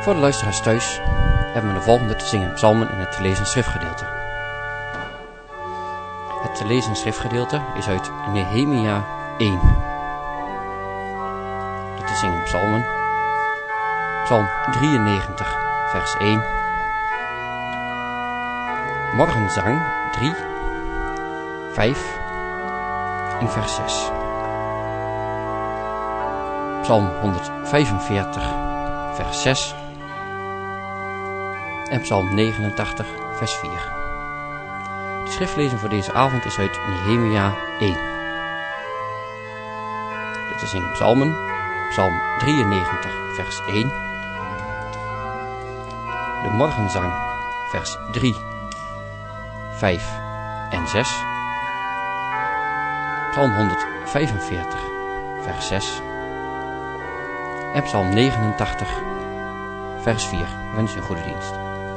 Voor de luisteraars thuis hebben we de volgende te zingen psalmen in het te lezen schriftgedeelte. Het te lezen schriftgedeelte is uit Nehemia 1. De te zingen psalmen. Psalm 93, vers 1. Morgenzang 3, 5 en vers 6. Psalm 145, vers 6. En Psalm 89, vers 4. De schriftlezing voor deze avond is uit Nehemia 1. De te zingen psalmen. Psalm 93, vers 1. De morgenzang, vers 3, 5 en 6. Psalm 145, vers 6. En Psalm 89, vers 4. Ik wens u een goede dienst.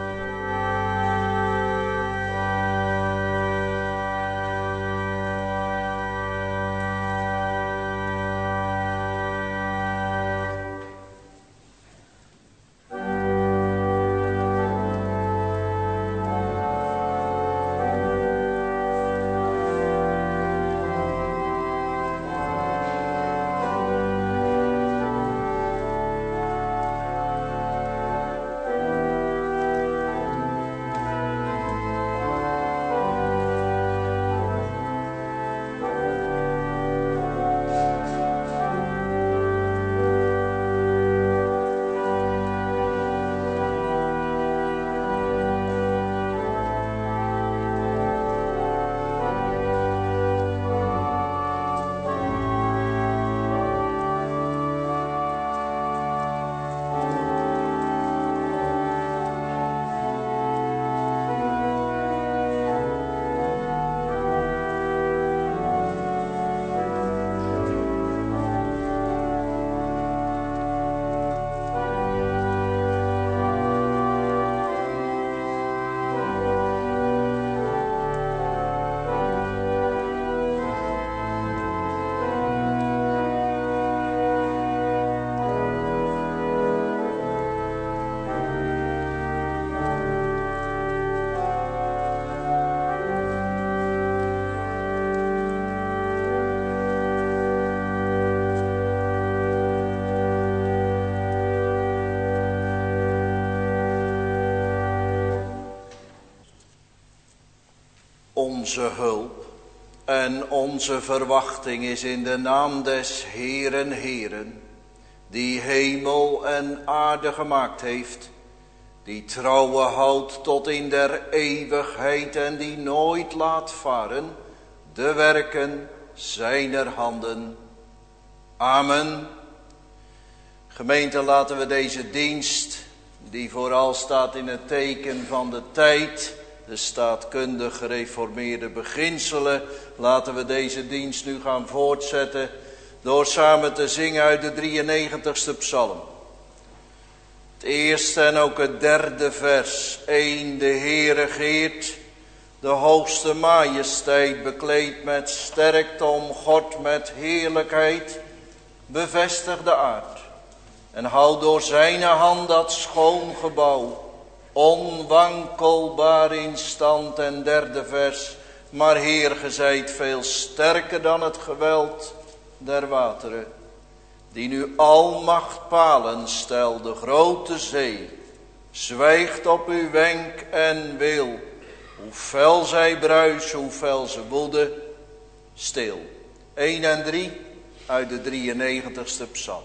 Onze hulp en onze verwachting is in de naam des Heeren Heeren, die hemel en aarde gemaakt heeft, die trouwe houdt tot in der eeuwigheid en die nooit laat varen de werken zijner handen. Amen. Gemeente, laten we deze dienst, die vooral staat in het teken van de tijd, de staatkundig gereformeerde beginselen, laten we deze dienst nu gaan voortzetten door samen te zingen uit de 93ste psalm. Het eerste en ook het derde vers. 1. De Heer regeert, de hoogste majesteit bekleed met sterkte, omgord met heerlijkheid, bevestigt de aard en houdt door zijn hand dat schoon gebouw, onwankelbaar in stand. En derde vers. Maar Heer, ge zijt veel sterker dan het geweld der wateren, die nu almacht palen stel, de grote zee zwijgt op uw wenk en wil, hoe fel zij bruis, hoe fel ze woede, stil. 1 en 3 uit de 93ste psalm.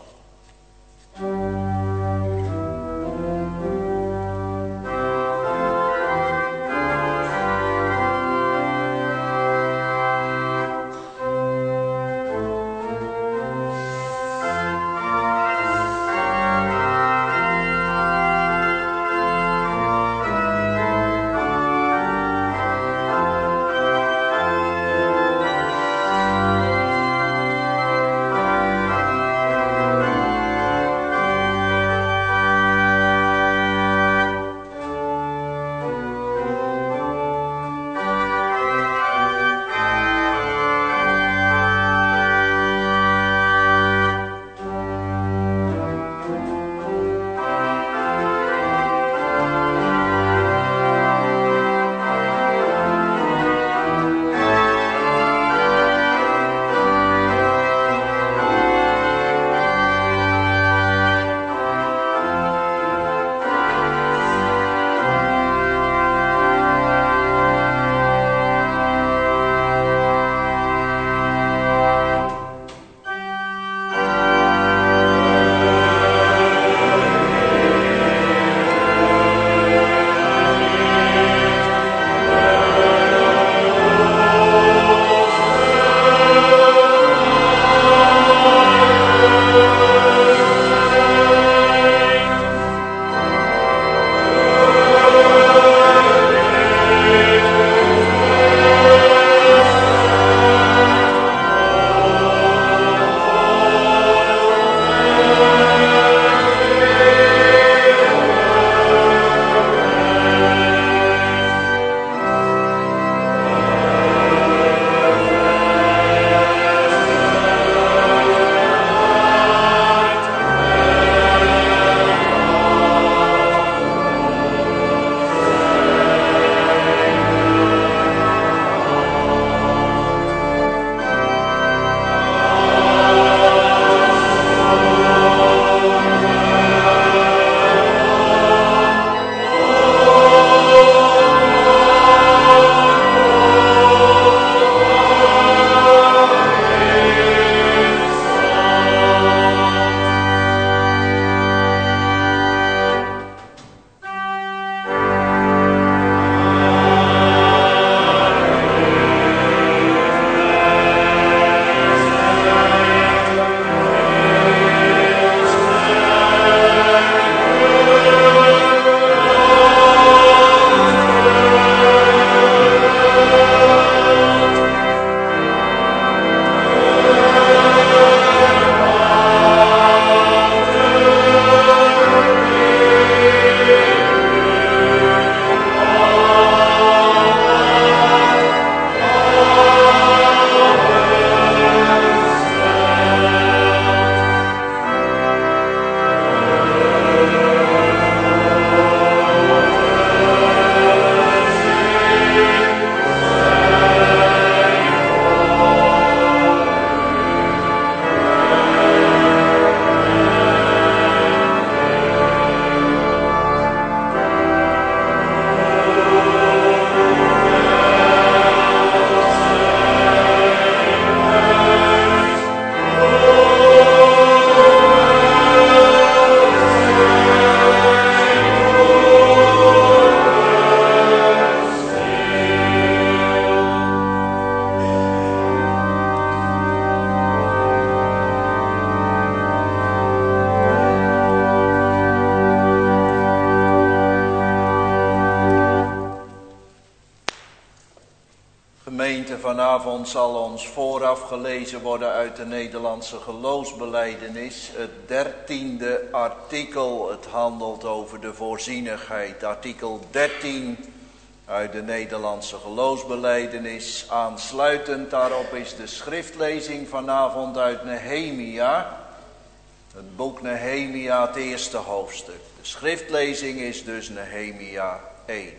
Gemeente, vanavond zal ons vooraf gelezen worden uit de Nederlandse geloofsbelijdenis. Het 13e artikel, het handelt over de voorzienigheid. Artikel 13 uit de Nederlandse geloofsbelijdenis. Aansluitend daarop is de schriftlezing vanavond uit Nehemia. Het boek Nehemia, het eerste hoofdstuk. De schriftlezing is dus Nehemia 1.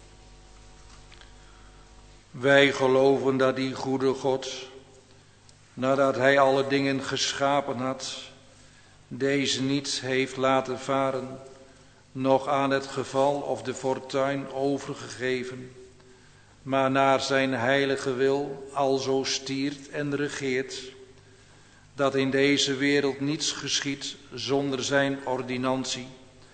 Wij geloven dat die goede God, nadat hij alle dingen geschapen had, deze niet heeft laten varen, nog aan het geval of de fortuin overgegeven, maar naar zijn heilige wil alzo stiert en regeert, dat in deze wereld niets geschiedt zonder zijn ordinantie,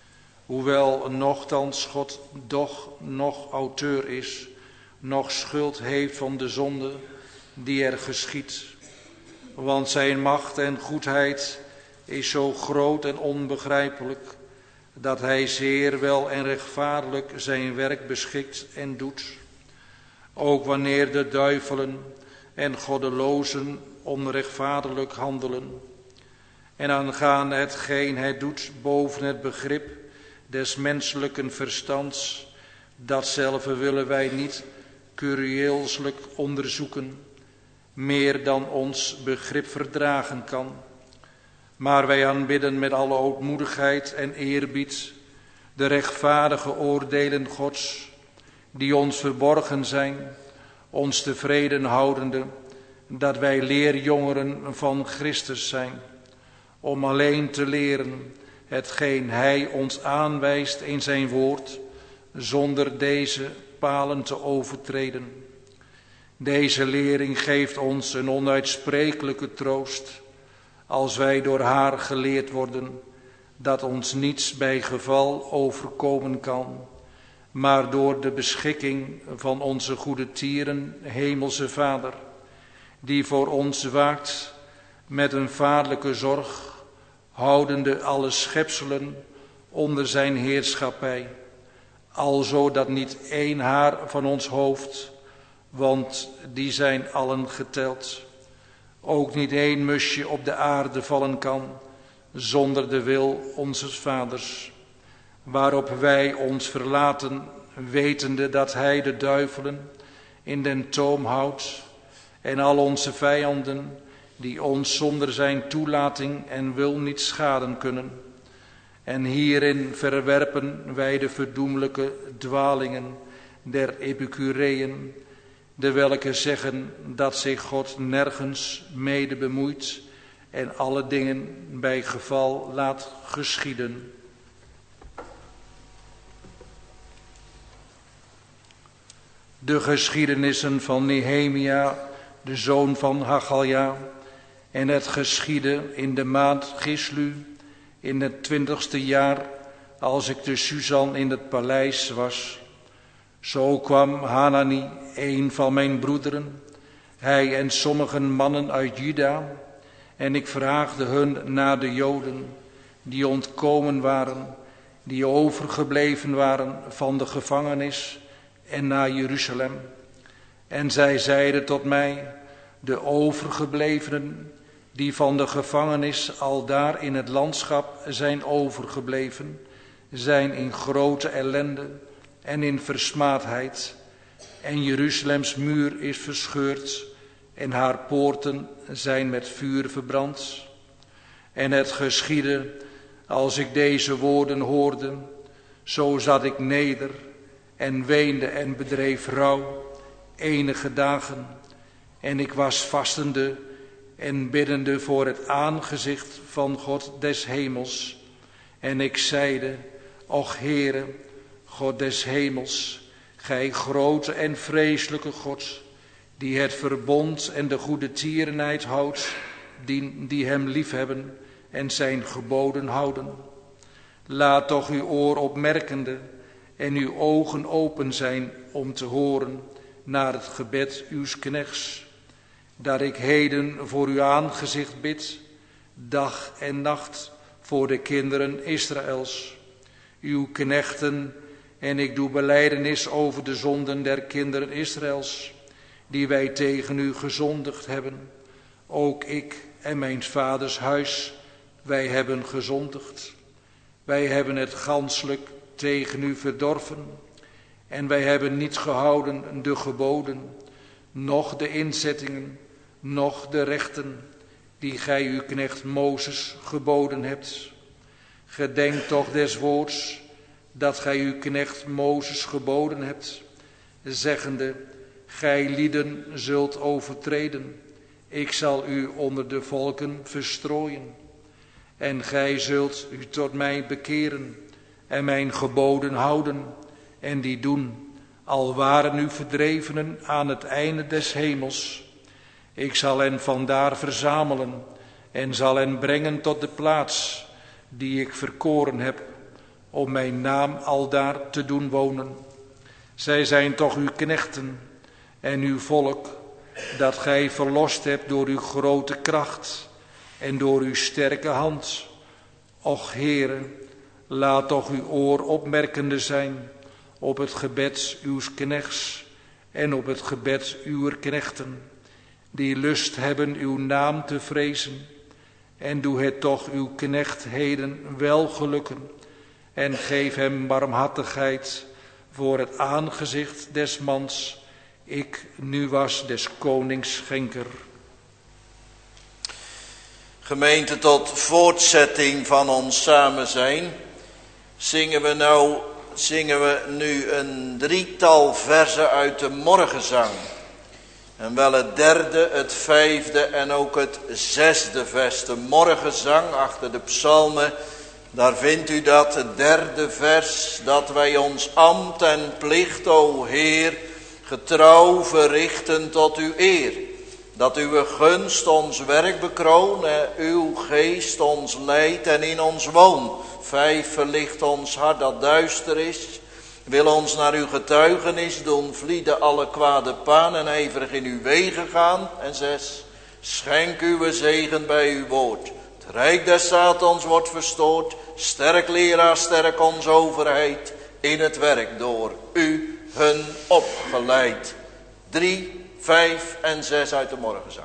hoewel nochtans God doch nog auteur is, nog schuld heeft van de zonde die er geschiedt. Want zijn macht en goedheid is zo groot en onbegrijpelijk, dat hij zeer wel en rechtvaardig zijn werk beschikt en doet. Ook wanneer de duivelen en goddelozen onrechtvaardig handelen. En aangaande hetgeen hij doet boven het begrip des menselijken verstands, datzelfde willen wij niet curieelselijk onderzoeken, meer dan ons begrip verdragen kan. Maar wij aanbidden met alle ootmoedigheid en eerbied de rechtvaardige oordelen Gods, die ons verborgen zijn, ons tevreden houdende, dat wij leerjongeren van Christus zijn, om alleen te leren hetgeen hij ons aanwijst in zijn woord, zonder deze palen te overtreden. Deze lering geeft ons een onuitsprekelijke troost, als wij door haar geleerd worden, dat ons niets bij geval overkomen kan, maar door de beschikking van onze goede tieren, hemelse Vader, die voor ons waakt met een vaderlijke zorg, houdende alle schepselen onder zijn heerschappij, alzo dat niet één haar van ons hoofd, want die zijn allen geteld, ook niet één musje op de aarde vallen kan, zonder de wil onzes Vaders, waarop wij ons verlaten, wetende dat hij de duivelen in den toom houdt en al onze vijanden, die ons zonder zijn toelating en wil niet schaden kunnen. En hierin verwerpen wij de verdoemelijke dwalingen der Epicureeën, de welke zeggen dat zich God nergens mede bemoeit en alle dingen bij geval laat geschieden. De geschiedenissen van Nehemia, de zoon van Hachalja, en het geschiedde in de maand Gislu, in het 20ste jaar, als ik te Susan in het paleis was. Zo kwam Hanani, een van mijn broederen, hij en sommige mannen uit Juda, en ik vraagde hun naar de Joden, die ontkomen waren, die overgebleven waren van de gevangenis, en naar Jeruzalem. En zij zeiden tot mij, de overgeblevenen, die van de gevangenis aldaar in het landschap zijn overgebleven, zijn in grote ellende en in versmaadheid. En Jeruzalems muur is verscheurd en haar poorten zijn met vuur verbrand. En het geschiedde, als ik deze woorden hoorde, zo zat ik neder en weende en bedreef rouw enige dagen. En ik was vastende en biddende voor het aangezicht van God des hemels. En ik zeide, och Heere, God des hemels, gij grote en vreselijke God, die het verbond en de goede tierenheid houdt, die hem liefhebben en zijn geboden houden. Laat toch uw oor opmerkende en uw ogen open zijn om te horen naar het gebed uws knechts, dat ik heden voor uw aangezicht bid, dag en nacht voor de kinderen Israëls, uw knechten, en ik doe belijdenis over de zonden der kinderen Israëls, die wij tegen u gezondigd hebben. Ook ik en mijn vaders huis, wij hebben gezondigd. Wij hebben het ganselijk tegen u verdorven. En wij hebben niet gehouden de geboden, noch de inzettingen, noch de rechten, die gij uw knecht Mozes geboden hebt. Gedenk toch des woords, dat gij uw knecht Mozes geboden hebt, zeggende, gij lieden zult overtreden, ik zal u onder de volken verstrooien. En gij zult u tot mij bekeren en mijn geboden houden en die doen, al waren u verdrevenen aan het einde des hemels. Ik zal hen vandaar verzamelen en zal hen brengen tot de plaats die ik verkoren heb, om mijn naam aldaar te doen wonen. Zij zijn toch uw knechten en uw volk, dat gij verlost hebt door uw grote kracht en door uw sterke hand. Och Heere, laat toch uw oor opmerkende zijn op het gebed uws knechts en op het gebed uwer knechten, die lust hebben uw naam te vrezen. En doe het toch uw knecht heden wel gelukken en geef hem barmhartigheid voor het aangezicht des mans. Ik nu was des konings schenker. Gemeente, tot voortzetting van ons samen zijn, zingen we nu een drietal verzen uit de morgenzang. En wel het derde, het vijfde en ook het zesde vers. De morgenzang achter de psalmen, daar vindt u dat, het derde vers, dat wij ons ambt en plicht, o Heer, getrouw verrichten tot uw eer. Dat uw gunst ons werk bekroont en uw geest ons leidt en in ons woont. 5, verlicht ons hart dat duister is. Wil ons naar uw getuigenis doen vlieden alle kwade paan en ijverig in uw wegen gaan. En 6, schenk uw zegen bij uw woord. Het rijk des Satans wordt verstoord. Sterk leraar, sterk onze overheid. In het werk door u hun opgeleid. 3, 5 en 6 uit de morgenzang.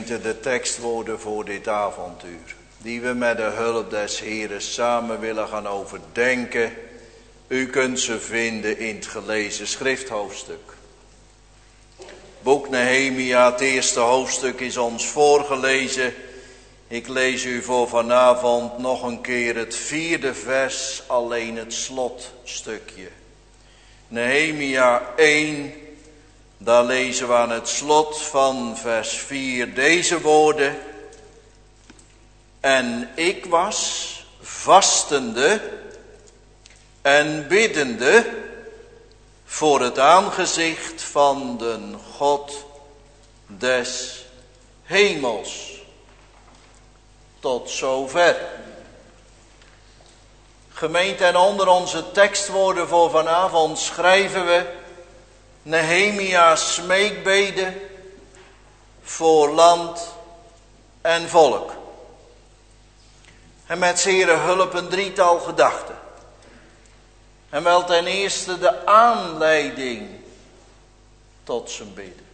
Gemeente, de tekstwoorden voor dit avontuur, die we met de hulp des Heren samen willen gaan overdenken. U kunt ze vinden in het gelezen schrifthoofdstuk. Boek Nehemia, het eerste hoofdstuk is ons voorgelezen. Ik lees u voor vanavond nog een keer het 4e vers, alleen het slotstukje. Nehemia 1, daar lezen we aan het slot van vers 4 deze woorden. En ik was vastende en biddende voor het aangezicht van de God des hemels. Tot zover. Gemeente, en onder onze tekstwoorden voor vanavond schrijven we Nehemia's smeekbede voor land en volk. En met zere hulp een drietal gedachten. En wel ten eerste de aanleiding tot zijn bidden.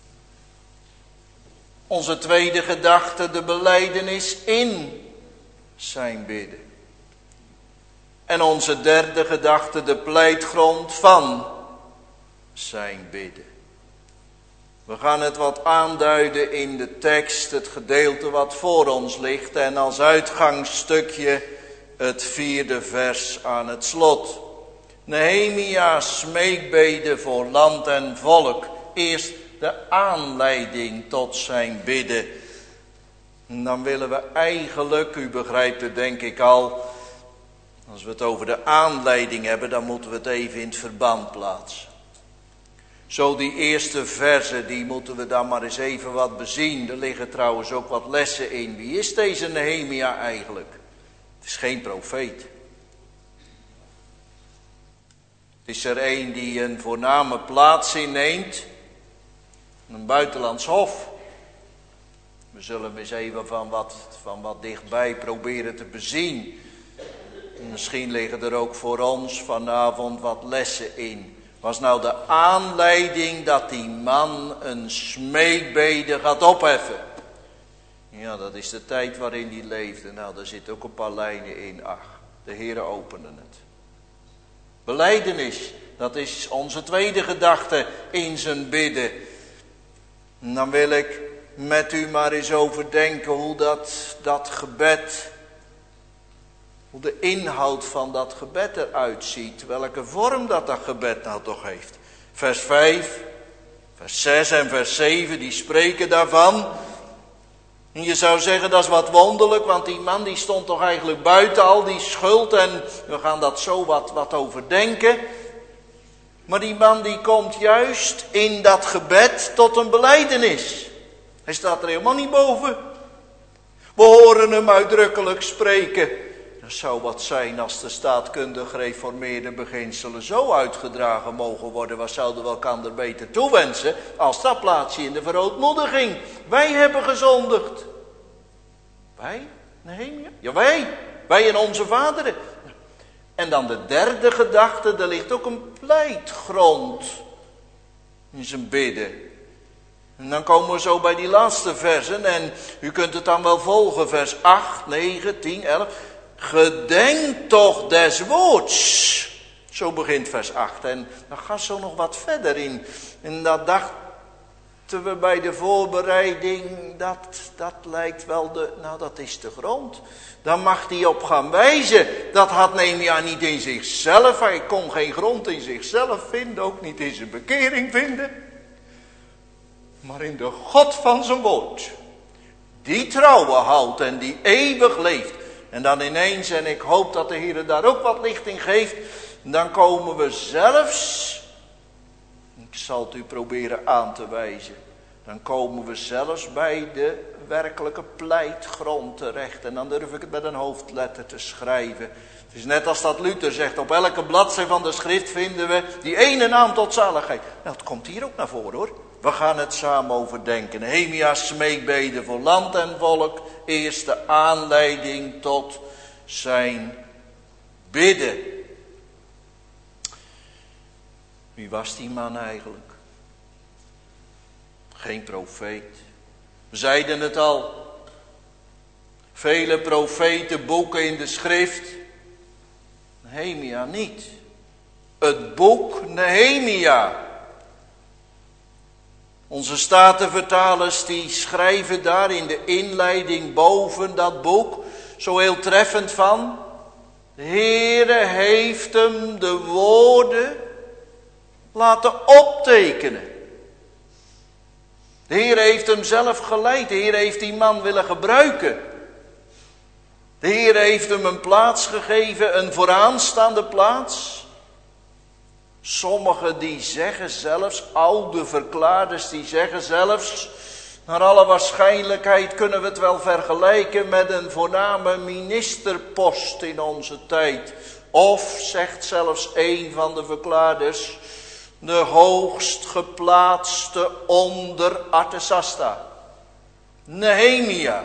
Onze tweede gedachte, de belijdenis in zijn bidden. En onze derde gedachte, de pleitgrond van zijn bidden. We gaan het wat aanduiden in de tekst, het gedeelte wat voor ons ligt. En als uitgangsstukje het 4e vers aan het slot. Nehemia's smeekbede voor land en volk. Eerst de aanleiding tot zijn bidden. En dan willen we eigenlijk, u begrijpt het denk ik al, als we het over de aanleiding hebben, dan moeten we het even in het verband plaatsen. Zo die eerste verzen, die moeten we dan maar eens even wat bezien. Er liggen trouwens ook wat lessen in. Wie is deze Nehemia eigenlijk? Het is geen profeet. Het is er een die een voorname plaats inneemt. Een buitenlands hof. We zullen eens even van wat dichtbij proberen te bezien. Misschien liggen er ook voor ons vanavond wat lessen in. Was nou de aanleiding dat die man een smeekbede gaat opheffen? Ja, dat is de tijd waarin hij leefde. Nou, daar zitten ook een paar lijnen in. Ach, de Heere opende het. Belijdenis, dat is onze tweede gedachte in zijn bidden. En dan wil ik met u maar eens overdenken hoe dat gebed, hoe de inhoud van dat gebed eruit ziet. Welke vorm dat gebed nou toch heeft. Vers 5, vers 6 en vers 7, die spreken daarvan. En je zou zeggen, dat is wat wonderlijk, want die man die stond toch eigenlijk buiten al die schuld. En we gaan dat zo wat overdenken. Maar die man die komt juist in dat gebed tot een belijdenis. Hij staat er helemaal niet boven. We horen hem uitdrukkelijk spreken. Dat zou wat zijn als de staatkundig gereformeerde beginselen zo uitgedragen mogen worden. Wat zouden we elkaar beter toewensen als dat plaatsje in de verootmoediging. Wij hebben gezondigd. Wij? Nehemia? Ja, wij en onze vaderen. En dan de derde gedachte, er ligt ook een pleitgrond in zijn bidden. En dan komen we zo bij die laatste versen en u kunt het dan wel volgen. Vers 8, 9, 10, 11. Gedenk toch des woords. Zo begint vers 8. En dan gaat zo nog wat verder in. En dat dachten we bij de voorbereiding. Dat lijkt wel dat is de grond. Daar mag hij op gaan wijzen. Dat had Nehemia niet in zichzelf. Hij kon geen grond in zichzelf vinden. Ook niet in zijn bekering vinden. Maar in de God van zijn woord. Die trouwen houdt en die eeuwig leeft. En dan ineens, en ik hoop dat de Heer daar ook wat licht in geeft. Dan komen we zelfs, ik zal het u proberen aan te wijzen. Dan komen we zelfs bij de werkelijke pleitgrond terecht. En dan durf ik het met een hoofdletter te schrijven. Het is net als dat Luther zegt, op elke bladzijde van de schrift vinden we die ene naam tot zaligheid. Nou, het komt hier ook naar voren hoor. We gaan het samen overdenken. Nehemia's smeekbede voor land en volk. Eerste aanleiding tot zijn bidden. Wie was die man eigenlijk? Geen profeet. We zeiden het al. Vele profeten, boeken in de schrift. Nehemia niet. Het boek Nehemia. Onze statenvertalers die schrijven daar in de inleiding boven dat boek zo heel treffend van. De Heere heeft hem de woorden laten optekenen. De Heer heeft hem zelf geleid. De Heer heeft die man willen gebruiken. De Heer heeft hem een plaats gegeven, een vooraanstaande plaats. Sommigen die zeggen zelfs, oude verklaarders die zeggen zelfs, naar alle waarschijnlijkheid kunnen we het wel vergelijken met een voorname ministerpost in onze tijd. Of, zegt zelfs een van de verklaarders, de hoogst geplaatste onder Artasasta. Nehemia.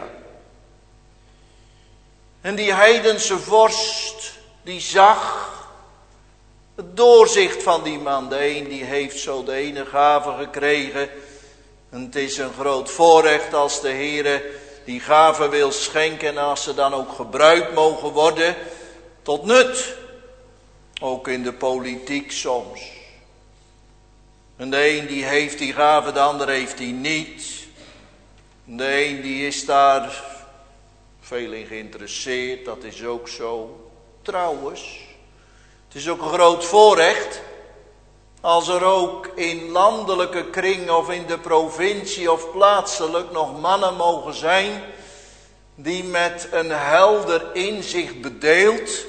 En die heidense vorst, die zag het doorzicht van die man. De een die heeft zo de ene gave gekregen. En het is een groot voorrecht als de Heere die gave wil schenken. En als ze dan ook gebruikt mogen worden tot nut. Ook in de politiek soms. En de een die heeft die gave, de ander heeft die niet. De een die is daar veel in geïnteresseerd, dat is ook zo. Trouwens, het is ook een groot voorrecht als er ook in landelijke kring of in de provincie of plaatselijk nog mannen mogen zijn die met een helder inzicht bedeeld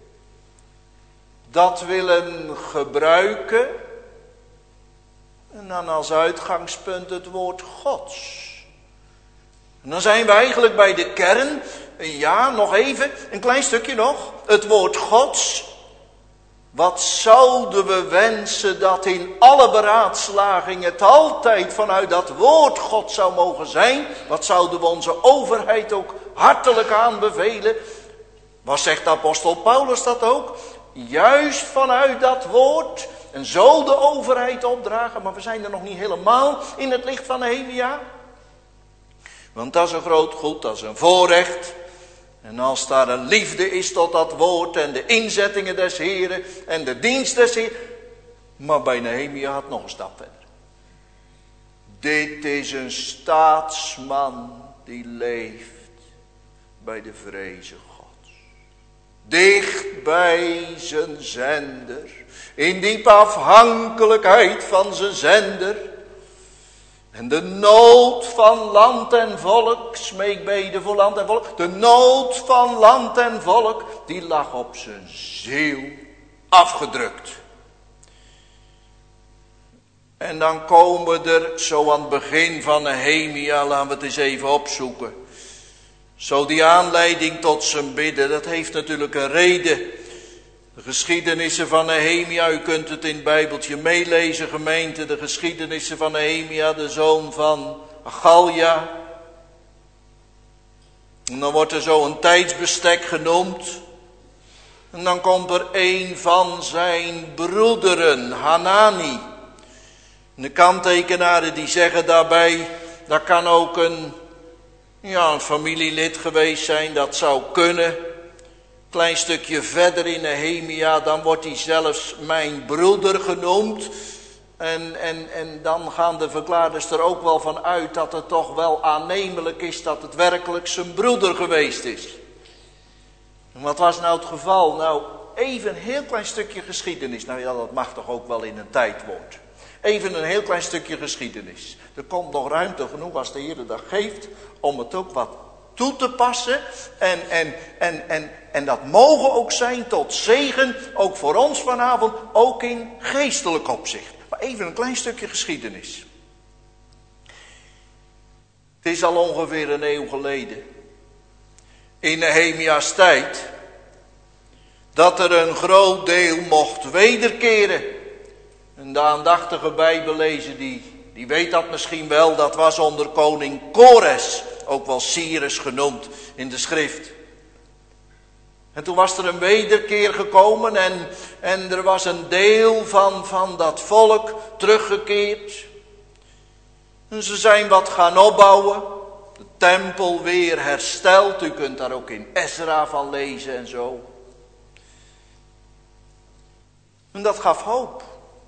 dat willen gebruiken en dan als uitgangspunt het woord Gods. En dan zijn we eigenlijk bij de kern. Ja, nog even, een klein stukje nog. Het woord Gods. Wat zouden we wensen dat in alle beraadslaging het altijd vanuit dat woord God zou mogen zijn. Wat zouden we onze overheid ook hartelijk aanbevelen. Wat zegt de apostel Paulus dat ook? Juist vanuit dat woord. En zo de overheid opdragen. Maar we zijn er nog niet helemaal in het licht van Nehemia. Want dat is een groot goed, dat is een voorrecht. En als daar een liefde is tot dat woord en de inzettingen des Heren en de dienst des Heren. Maar bij Nehemia had nog een stap verder. Dit is een staatsman die leeft bij de vreze Gods. Dicht bij zijn zender. In diepe afhankelijkheid van zijn zender. En de nood van land en volk, smeekbeden voor land en volk. De nood van land en volk, die lag op zijn ziel afgedrukt. En dan komen we er zo aan het begin van Nehemia, laten we het eens even opzoeken. Zo die aanleiding tot zijn bidden, dat heeft natuurlijk een reden. De geschiedenissen van Nehemia, u kunt het in het Bijbeltje meelezen, gemeente. De geschiedenissen van Nehemia, de zoon van Achalja. En dan wordt er zo een tijdsbestek genoemd. En dan komt er een van zijn broederen, Hanani. En de kanttekenaren die zeggen daarbij, dat kan ook een familielid geweest zijn, dat zou kunnen. Klein stukje verder in Nehemia, dan wordt hij zelfs mijn broeder genoemd. En dan gaan de verklaarders er ook wel van uit dat het toch wel aannemelijk is dat het werkelijk zijn broeder geweest is. En wat was nou het geval? Nou, even een heel klein stukje geschiedenis. Nou ja, dat mag toch ook wel in een tijdwoord. Even een heel klein stukje geschiedenis. Er komt nog ruimte genoeg als de Heer dat geeft om het ook wat toe te passen. En dat mogen ook zijn tot zegen, ook voor ons vanavond, ook in geestelijk opzicht. Maar even een klein stukje geschiedenis. Het is al ongeveer een eeuw geleden, in Nehemia's tijd, dat er een groot deel mocht wederkeren. En de aandachtige Bijbellezer die weet dat misschien wel, dat was onder koning Kores, ook wel Cyrus genoemd in de schrift. En toen was er een wederkeer gekomen en er was een deel van dat volk teruggekeerd. En ze zijn wat gaan opbouwen. tempel weer hersteld. U kunt daar ook in Ezra van lezen en zo. En dat gaf hoop.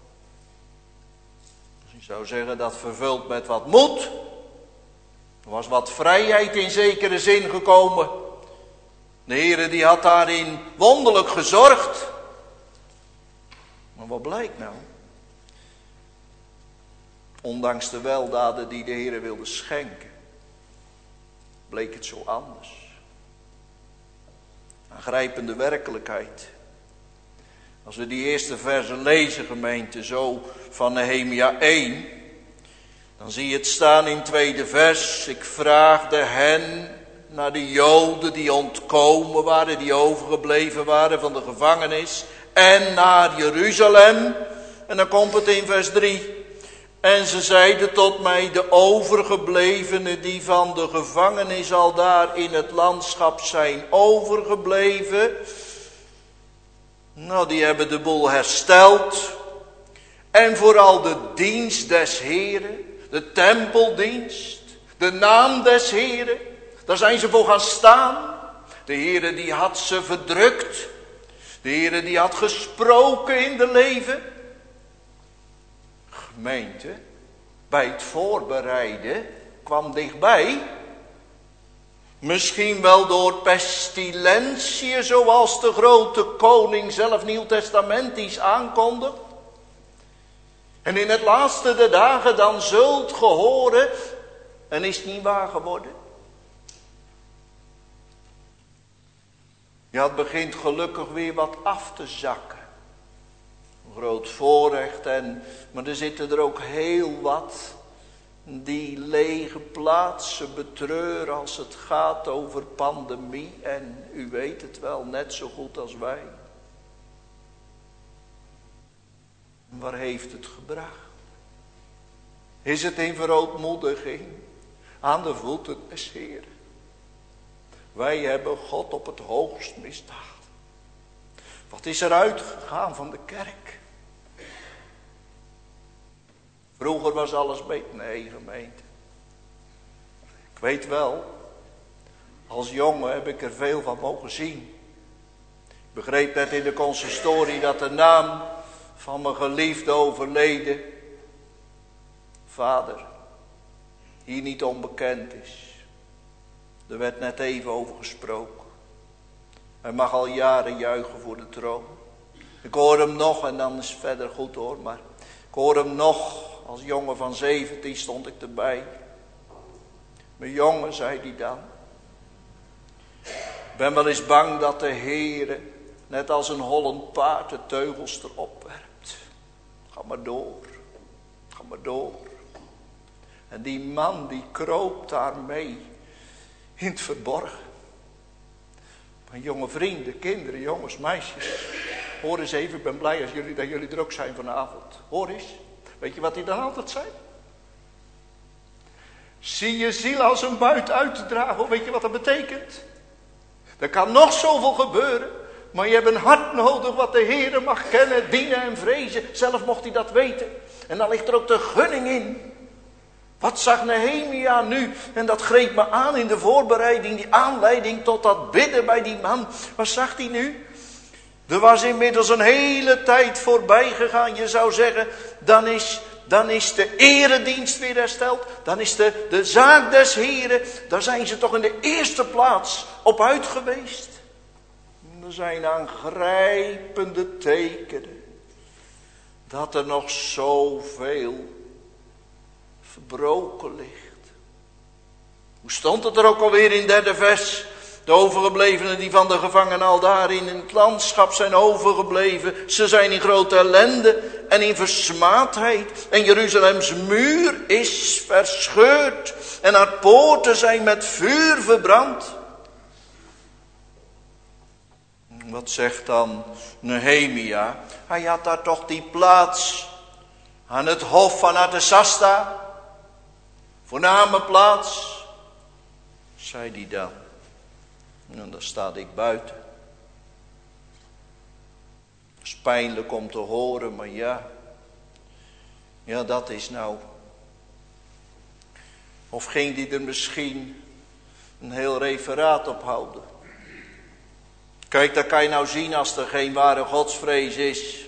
Dus je zou zeggen dat vervuld met wat moed. Er was wat vrijheid in zekere zin gekomen. De Heere die had daarin wonderlijk gezorgd. Maar wat blijkt nou? Ondanks de weldaden die de Heere wilde schenken, bleek het zo anders. Aangrijpende werkelijkheid. Als we die eerste versen lezen, gemeente, zo van Nehemia 1, dan zie je het staan in het tweede vers. Ik vraagde hen naar de Joden die ontkomen waren, die overgebleven waren van de gevangenis, en naar Jeruzalem. En dan komt het in vers 3. En ze zeiden tot mij, de overgeblevenen die van de gevangenis al daar in het landschap zijn overgebleven, nou, die hebben de boel hersteld. En vooral de dienst des Heren, de tempeldienst, de naam des Heren, daar zijn ze voor gaan staan. De Heere die had ze verdrukt. De Heere die had gesproken in de leven. Gemeente, bij het voorbereiden kwam dichtbij. Misschien wel door pestilentiën, zoals de grote koning zelf nieuwtestamentisch aankondigt. En in het laatste der dagen dan zult ge horen, en is het niet waar geworden. Ja, het begint gelukkig weer wat af te zakken. Een groot voorrecht, maar er zitten er ook heel wat die lege plaatsen betreuren als het gaat over pandemie. En u weet het wel net zo goed als wij. Waar heeft het gebracht? Is het in verootmoediging aan de voeten des Heeren? Wij hebben God op het hoogst misdaad. Wat is er uitgegaan van de kerk? Vroeger was alles beter. Nee, gemeente. Ik weet wel, als jongen heb ik er veel van mogen zien. Ik begreep net in de consistorie dat de naam van mijn geliefde overleden vader hier niet onbekend is. Er werd net even over gesproken. Hij mag al jaren juichen voor de troon. Ik hoor hem nog, en dan is het verder goed hoor, maar ik hoor hem nog. Als jongen van 17 stond ik erbij. Mijn jongen, zei hij dan. Ik ben wel eens bang dat de Heere, net als een hollend paard, de teugels erop werpt. Ga maar door. Ga maar door. En die man die kroop daar mee. In het verborgen. Mijn jonge vrienden, kinderen, jongens, meisjes. Hoor eens even, ik ben blij dat jullie er ook zijn vanavond. Hoor eens. Weet je wat hij dan altijd zei? Zie je ziel als een buit uit te dragen. Weet je wat dat betekent? Er kan nog zoveel gebeuren. Maar je hebt een hart nodig wat de Heere mag kennen, dienen en vrezen. Zelf mocht hij dat weten. En dan ligt er ook de gunning in. Wat zag Nehemia nu? En dat greep me aan in de voorbereiding, die aanleiding tot dat bidden bij die man. Wat zag hij nu? Er was inmiddels een hele tijd voorbij gegaan. Je zou zeggen, dan is de eredienst weer hersteld. Dan is de zaak des Heren. Daar zijn ze toch in de eerste plaats op uit geweest. Er zijn aangrijpende tekenen. Dat er nog zoveel verbroken ligt. Hoe stond het er ook alweer in derde vers? De overgeblevenen die van de gevangenen al daar in het landschap zijn overgebleven. Ze zijn in grote ellende en in versmaadheid. En Jeruzalems muur is verscheurd. En haar poorten zijn met vuur verbrand. Wat zegt dan Nehemia? Hij had daar toch die plaats aan het hof van Artasasta. Voorname plaats. Zei hij dan. En dan sta ik buiten. Het is pijnlijk om te horen, maar ja. Ja, dat is nou. Of ging die er misschien een heel referaat ophouden. Kijk, dat kan je nou zien als er geen ware godsvrees is.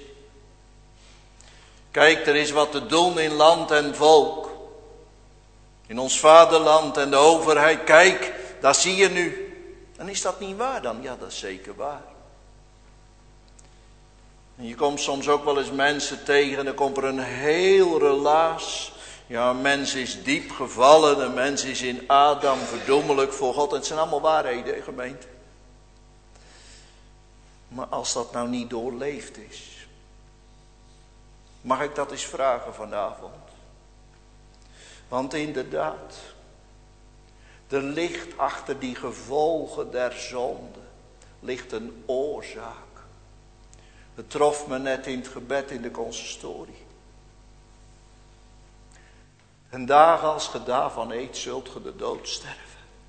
Kijk, er is wat te doen in land en volk. In ons vaderland en de overheid. Kijk, dat zie je nu. En is dat niet waar dan? Ja, dat is zeker waar. En je komt soms ook wel eens mensen tegen en dan komt er een heel relaas. Ja, een mens is diep gevallen, een mens is in Adam verdoemelijk voor God. En het zijn allemaal waarheden, gemeente. Maar als dat nou niet doorleefd is, mag ik dat eens vragen vanavond? Want inderdaad, er ligt achter die gevolgen der zonde, ligt een oorzaak. Het trof me net in het gebed in de consistorie. En dagen als ge daarvan eet, zult ge de dood sterven.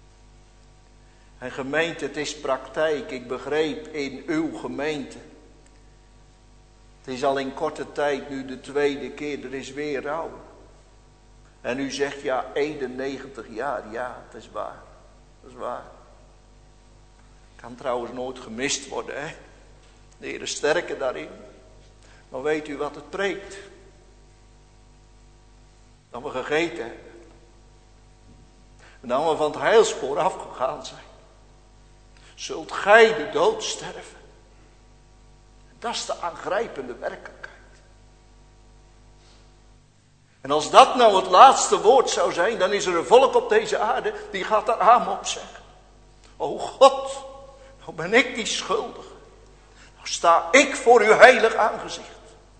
En gemeente, het is praktijk. Ik begreep in uw gemeente. Het is al in korte tijd nu de tweede keer. Er is weer rouw. En u zegt ja, 91 jaar. Ja, het is waar. Dat is waar. Kan trouwens nooit gemist worden, hè. De Heer is sterker daarin. Maar weet u wat het preekt? Dat we gegeten hebben. En dat we van het heilspoor afgegaan zijn. Zult gij de dood sterven. Dat is de aangrijpende werkelijkheid. En als dat nou het laatste woord zou zijn, dan is er een volk op deze aarde die gaat daar amen op zeggen. O God, nou ben ik die schuldige. Nou sta ik voor uw heilig aangezicht.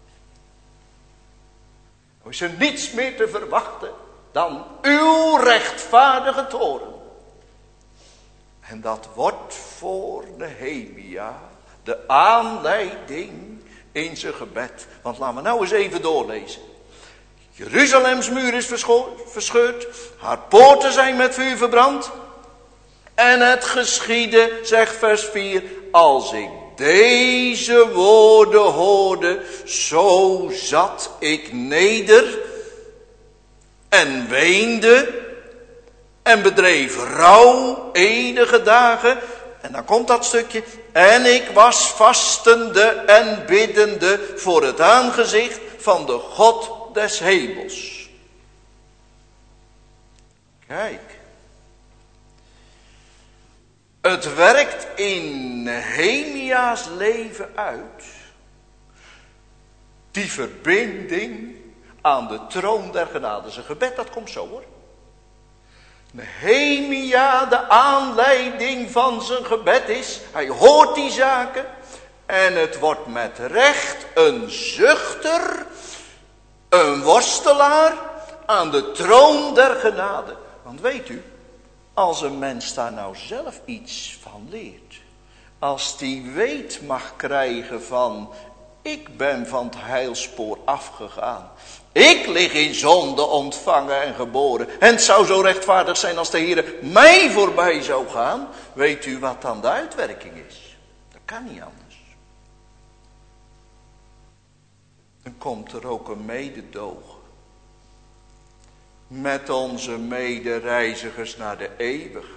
Nou is er niets meer te verwachten dan uw rechtvaardige toorn. En dat wordt voor Nehemia de aanleiding in zijn gebed. Want laten we nou eens even doorlezen. Jeruzalems muur is verscheurd. Haar poorten zijn met vuur verbrand. En het geschiedde, zegt vers 4. Als ik deze woorden hoorde, zo zat ik neder. En weende. En bedreef rouw enige dagen. En dan komt dat stukje. En ik was vastende en biddende voor het aangezicht van de God des hemels. Kijk. Het werkt in Nehemia's leven uit. Die verbinding aan de troon der genade. Zijn gebed, dat komt zo hoor. Nehemia, de aanleiding van zijn gebed is, hij hoort die zaken en het wordt met recht een zuchter, een worstelaar aan de troon der genade. Want weet u, als een mens daar nou zelf iets van leert, als die weet mag krijgen van, ik ben van het heilspoor afgegaan. Ik lig in zonde ontvangen en geboren. En het zou zo rechtvaardig zijn als de Heer mij voorbij zou gaan. Weet u wat dan de uitwerking is? Dat kan niet anders. Dan komt er ook een mededogen. Met onze medereizigers naar de eeuwigheid.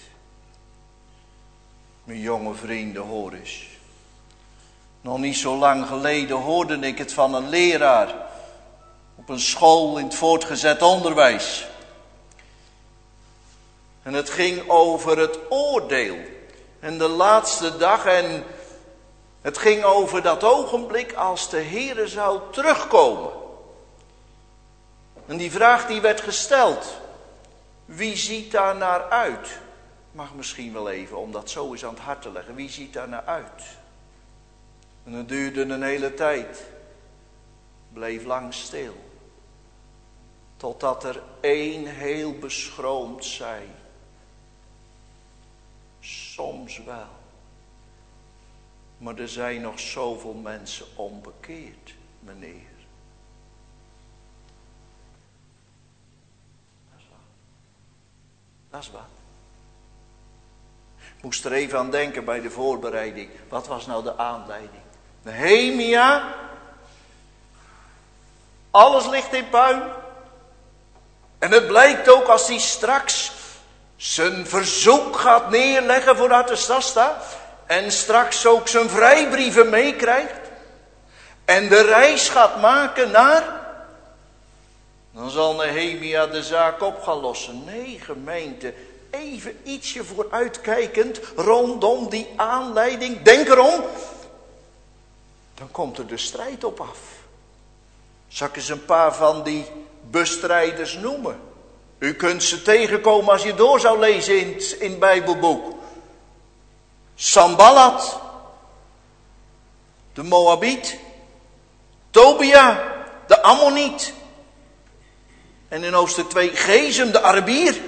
Mijn jonge vrienden, hoor eens. Nog niet zo lang geleden hoorde ik het van een leraar. Op een school in het voortgezet onderwijs. En het ging over het oordeel. En de laatste dag. En het ging over dat ogenblik als de Heere zou terugkomen. En die vraag die werd gesteld. Wie ziet daar naar uit? Mag misschien wel even om dat zo eens aan het hart te leggen. Wie ziet daar naar uit? En het duurde een hele tijd. Bleef lang stil. Totdat er één heel beschroomd zei. Soms wel. Maar er zijn nog zoveel mensen onbekeerd, meneer. Dat is wat. Dat is wat. Ik moest er even aan denken bij de voorbereiding. Wat was nou de aanleiding? Nehemia. Alles ligt in puin. En het blijkt ook als hij straks zijn verzoek gaat neerleggen voor Artastasta en straks ook zijn vrijbrieven meekrijgt en de reis gaat maken naar, dan zal Nehemia de zaak op gaan lossen. Nee, gemeente, even ietsje vooruitkijkend rondom die aanleiding. Denk erom, dan komt er de strijd op af. Zal ik eens een paar van die bestrijders noemen? U kunt ze tegenkomen als je door zou lezen in het Bijbelboek. Sanballat, de Moabiet, Tobia, de Ammoniet. En in hoofdstuk 2 Gezem, de Arabier.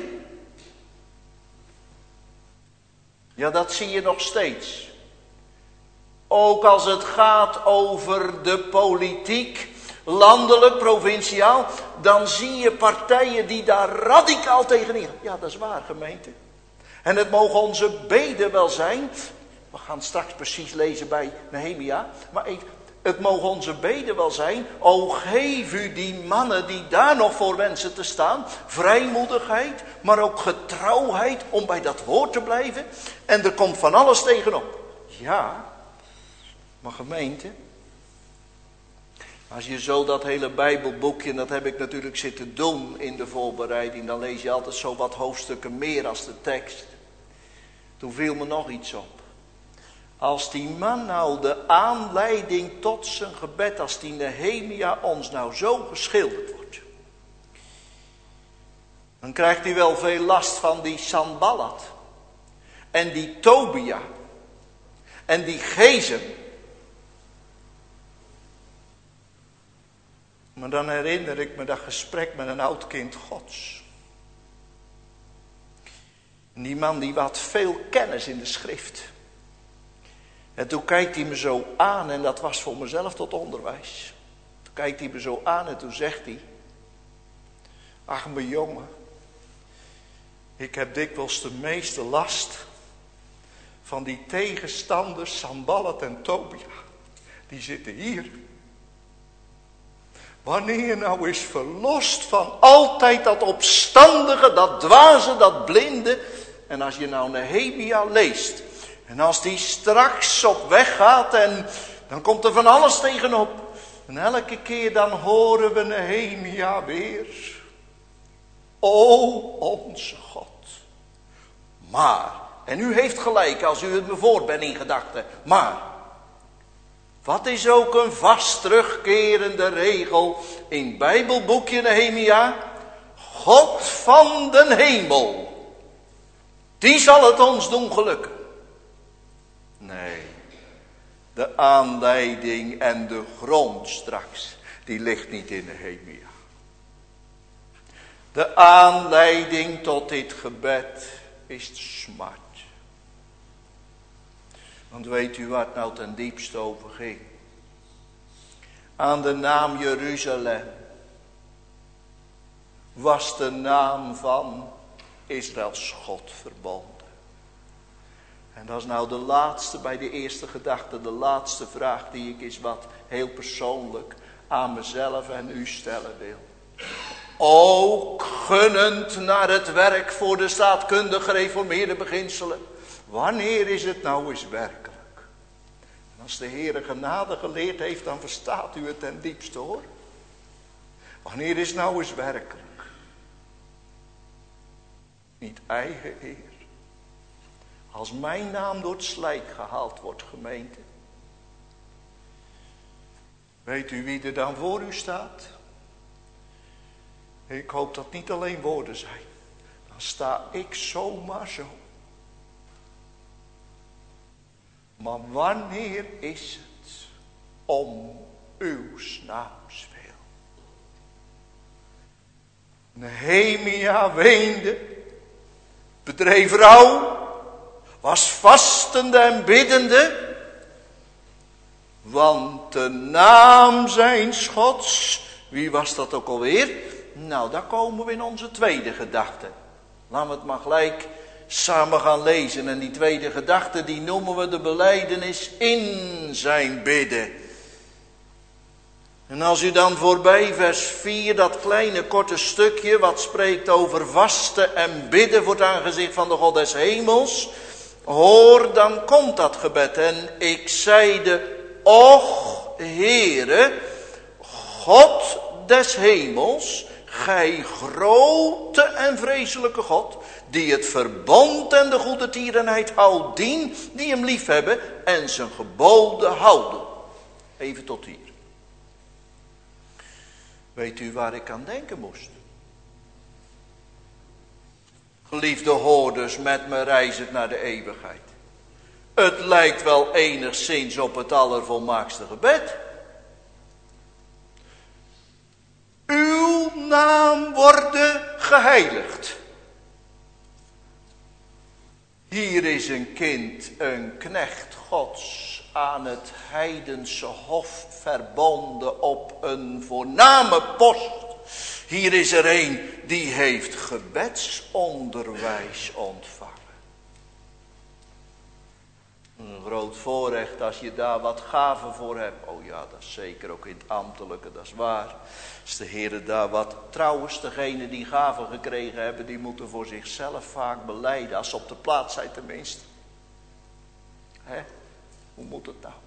Ja, dat zie je nog steeds. Ook als het gaat over de politiek, landelijk, provinciaal, dan zie je partijen die daar radicaal tegenin gaan. Ja, dat is waar, gemeente. En het mogen onze beden wel zijn. We gaan straks precies lezen bij Nehemia. Maar het mogen onze beden wel zijn. O, geef u die mannen die daar nog voor wensen te staan. Vrijmoedigheid, maar ook getrouwheid om bij dat woord te blijven. En er komt van alles tegenop. Ja, maar gemeente, als je zo dat hele Bijbelboekje, en dat heb ik natuurlijk zitten doen in de voorbereiding, dan lees je altijd zo wat hoofdstukken meer als de tekst. Toen viel me nog iets op. Als die man nou de aanleiding tot zijn gebed, als die Nehemia ons nou zo geschilderd wordt, dan krijgt hij wel veel last van die Sanballat en die Tobia en die Gezem. Maar dan herinner ik me dat gesprek met een oud kind Gods. En die man die had veel kennis in de schrift. En toen kijkt hij me zo aan en dat was voor mezelf tot onderwijs. Toen kijkt hij me zo aan en toen zegt hij: ach, mijn jongen, ik heb dikwijls de meeste last van die tegenstanders Sanballat en Tobia. Die zitten hier. Wanneer nou is verlost van altijd dat opstandige, dat dwaze, dat blinde. En als je nou Nehemia leest. En als die straks op weg gaat en dan komt er van alles tegenop. En elke keer dan horen we Nehemia weer. O onze God. Maar, en u heeft gelijk als u het me voor bent in gedachten. Maar, wat is ook een vast terugkerende regel in Bijbelboekje Nehemia? God van den hemel, die zal het ons doen gelukken. Nee, de aanleiding en de grond straks, die ligt niet in Nehemia. De aanleiding tot dit gebed is de smart. Want weet u waar het nou ten diepste over ging? Aan de naam Jeruzalem was de naam van Israëls God verbonden. En dat is nou de laatste bij de eerste gedachte, de laatste vraag die ik eens wat heel persoonlijk aan mezelf en u stellen wil. Ook gunnend naar het werk voor de staatkundig gereformeerde beginselen. Wanneer is het nou eens werkelijk? En als de Heere genade geleerd heeft, dan verstaat u het ten diepste hoor. Wanneer is het nou eens werkelijk? Niet eigen eer. Als mijn naam door het slijk gehaald wordt, gemeente. Weet u wie er dan voor u staat? Ik hoop dat niet alleen woorden zijn. Dan sta ik zomaar zo. Maar wanneer is het om uws naams wil? Nehemia weende, bedreef rouw, was vastende en biddende, want de naam zijns Gods, wie was dat ook alweer? Nou, daar komen we in onze tweede gedachte. Laten we het maar gelijk samen gaan lezen. En die tweede gedachte, die noemen we de belijdenis in zijn bidden. En als u dan voorbij vers 4, dat kleine korte stukje wat spreekt over vasten en bidden voor het aangezicht van de God des hemels, hoor, dan komt dat gebed. En ik zeide, och Heere, God des hemels, gij grote en vreselijke God, die het verbond en de goede tierenheid houdt, die hem lief hebben en zijn geboden houden. Even tot hier. Weet u waar ik aan denken moest? Geliefde hoorders, met me reizend naar de eeuwigheid. Het lijkt wel enigszins op het allervolmaakste gebed. Uw naam worden geheiligd. Hier is een kind, een knecht Gods, aan het heidense hof verbonden op een voorname post. Hier is er een die heeft gebedsonderwijs ontvangen. Een groot voorrecht als je daar wat gaven voor hebt. Oh ja, dat is zeker ook in het ambtelijke, dat is waar. Als de Heer daar wat... Trouwens, degenen die gaven gekregen hebben, die moeten voor zichzelf vaak belijden. Als ze op de plaats zijn tenminste. Hè? Hoe moet het nou?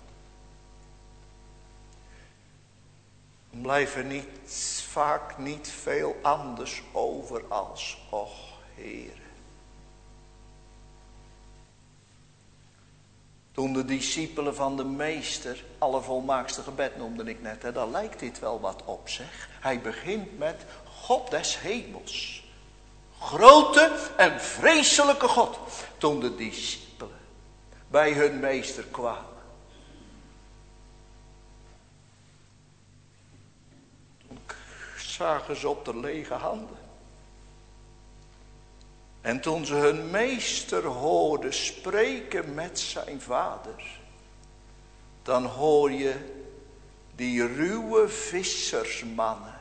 Dan blijft er vaak niet veel anders over als, och Heere. Toen de discipelen van de meester, allervolmaakste gebed noemde ik net, daar lijkt dit wel wat op, zeg. Hij begint met God des hemels. Grote en vreselijke God. Toen de discipelen bij hun meester kwamen. Toen zagen ze op de lege handen. En toen ze hun meester hoorden spreken met zijn vader, dan hoor je die ruwe vissersmannen.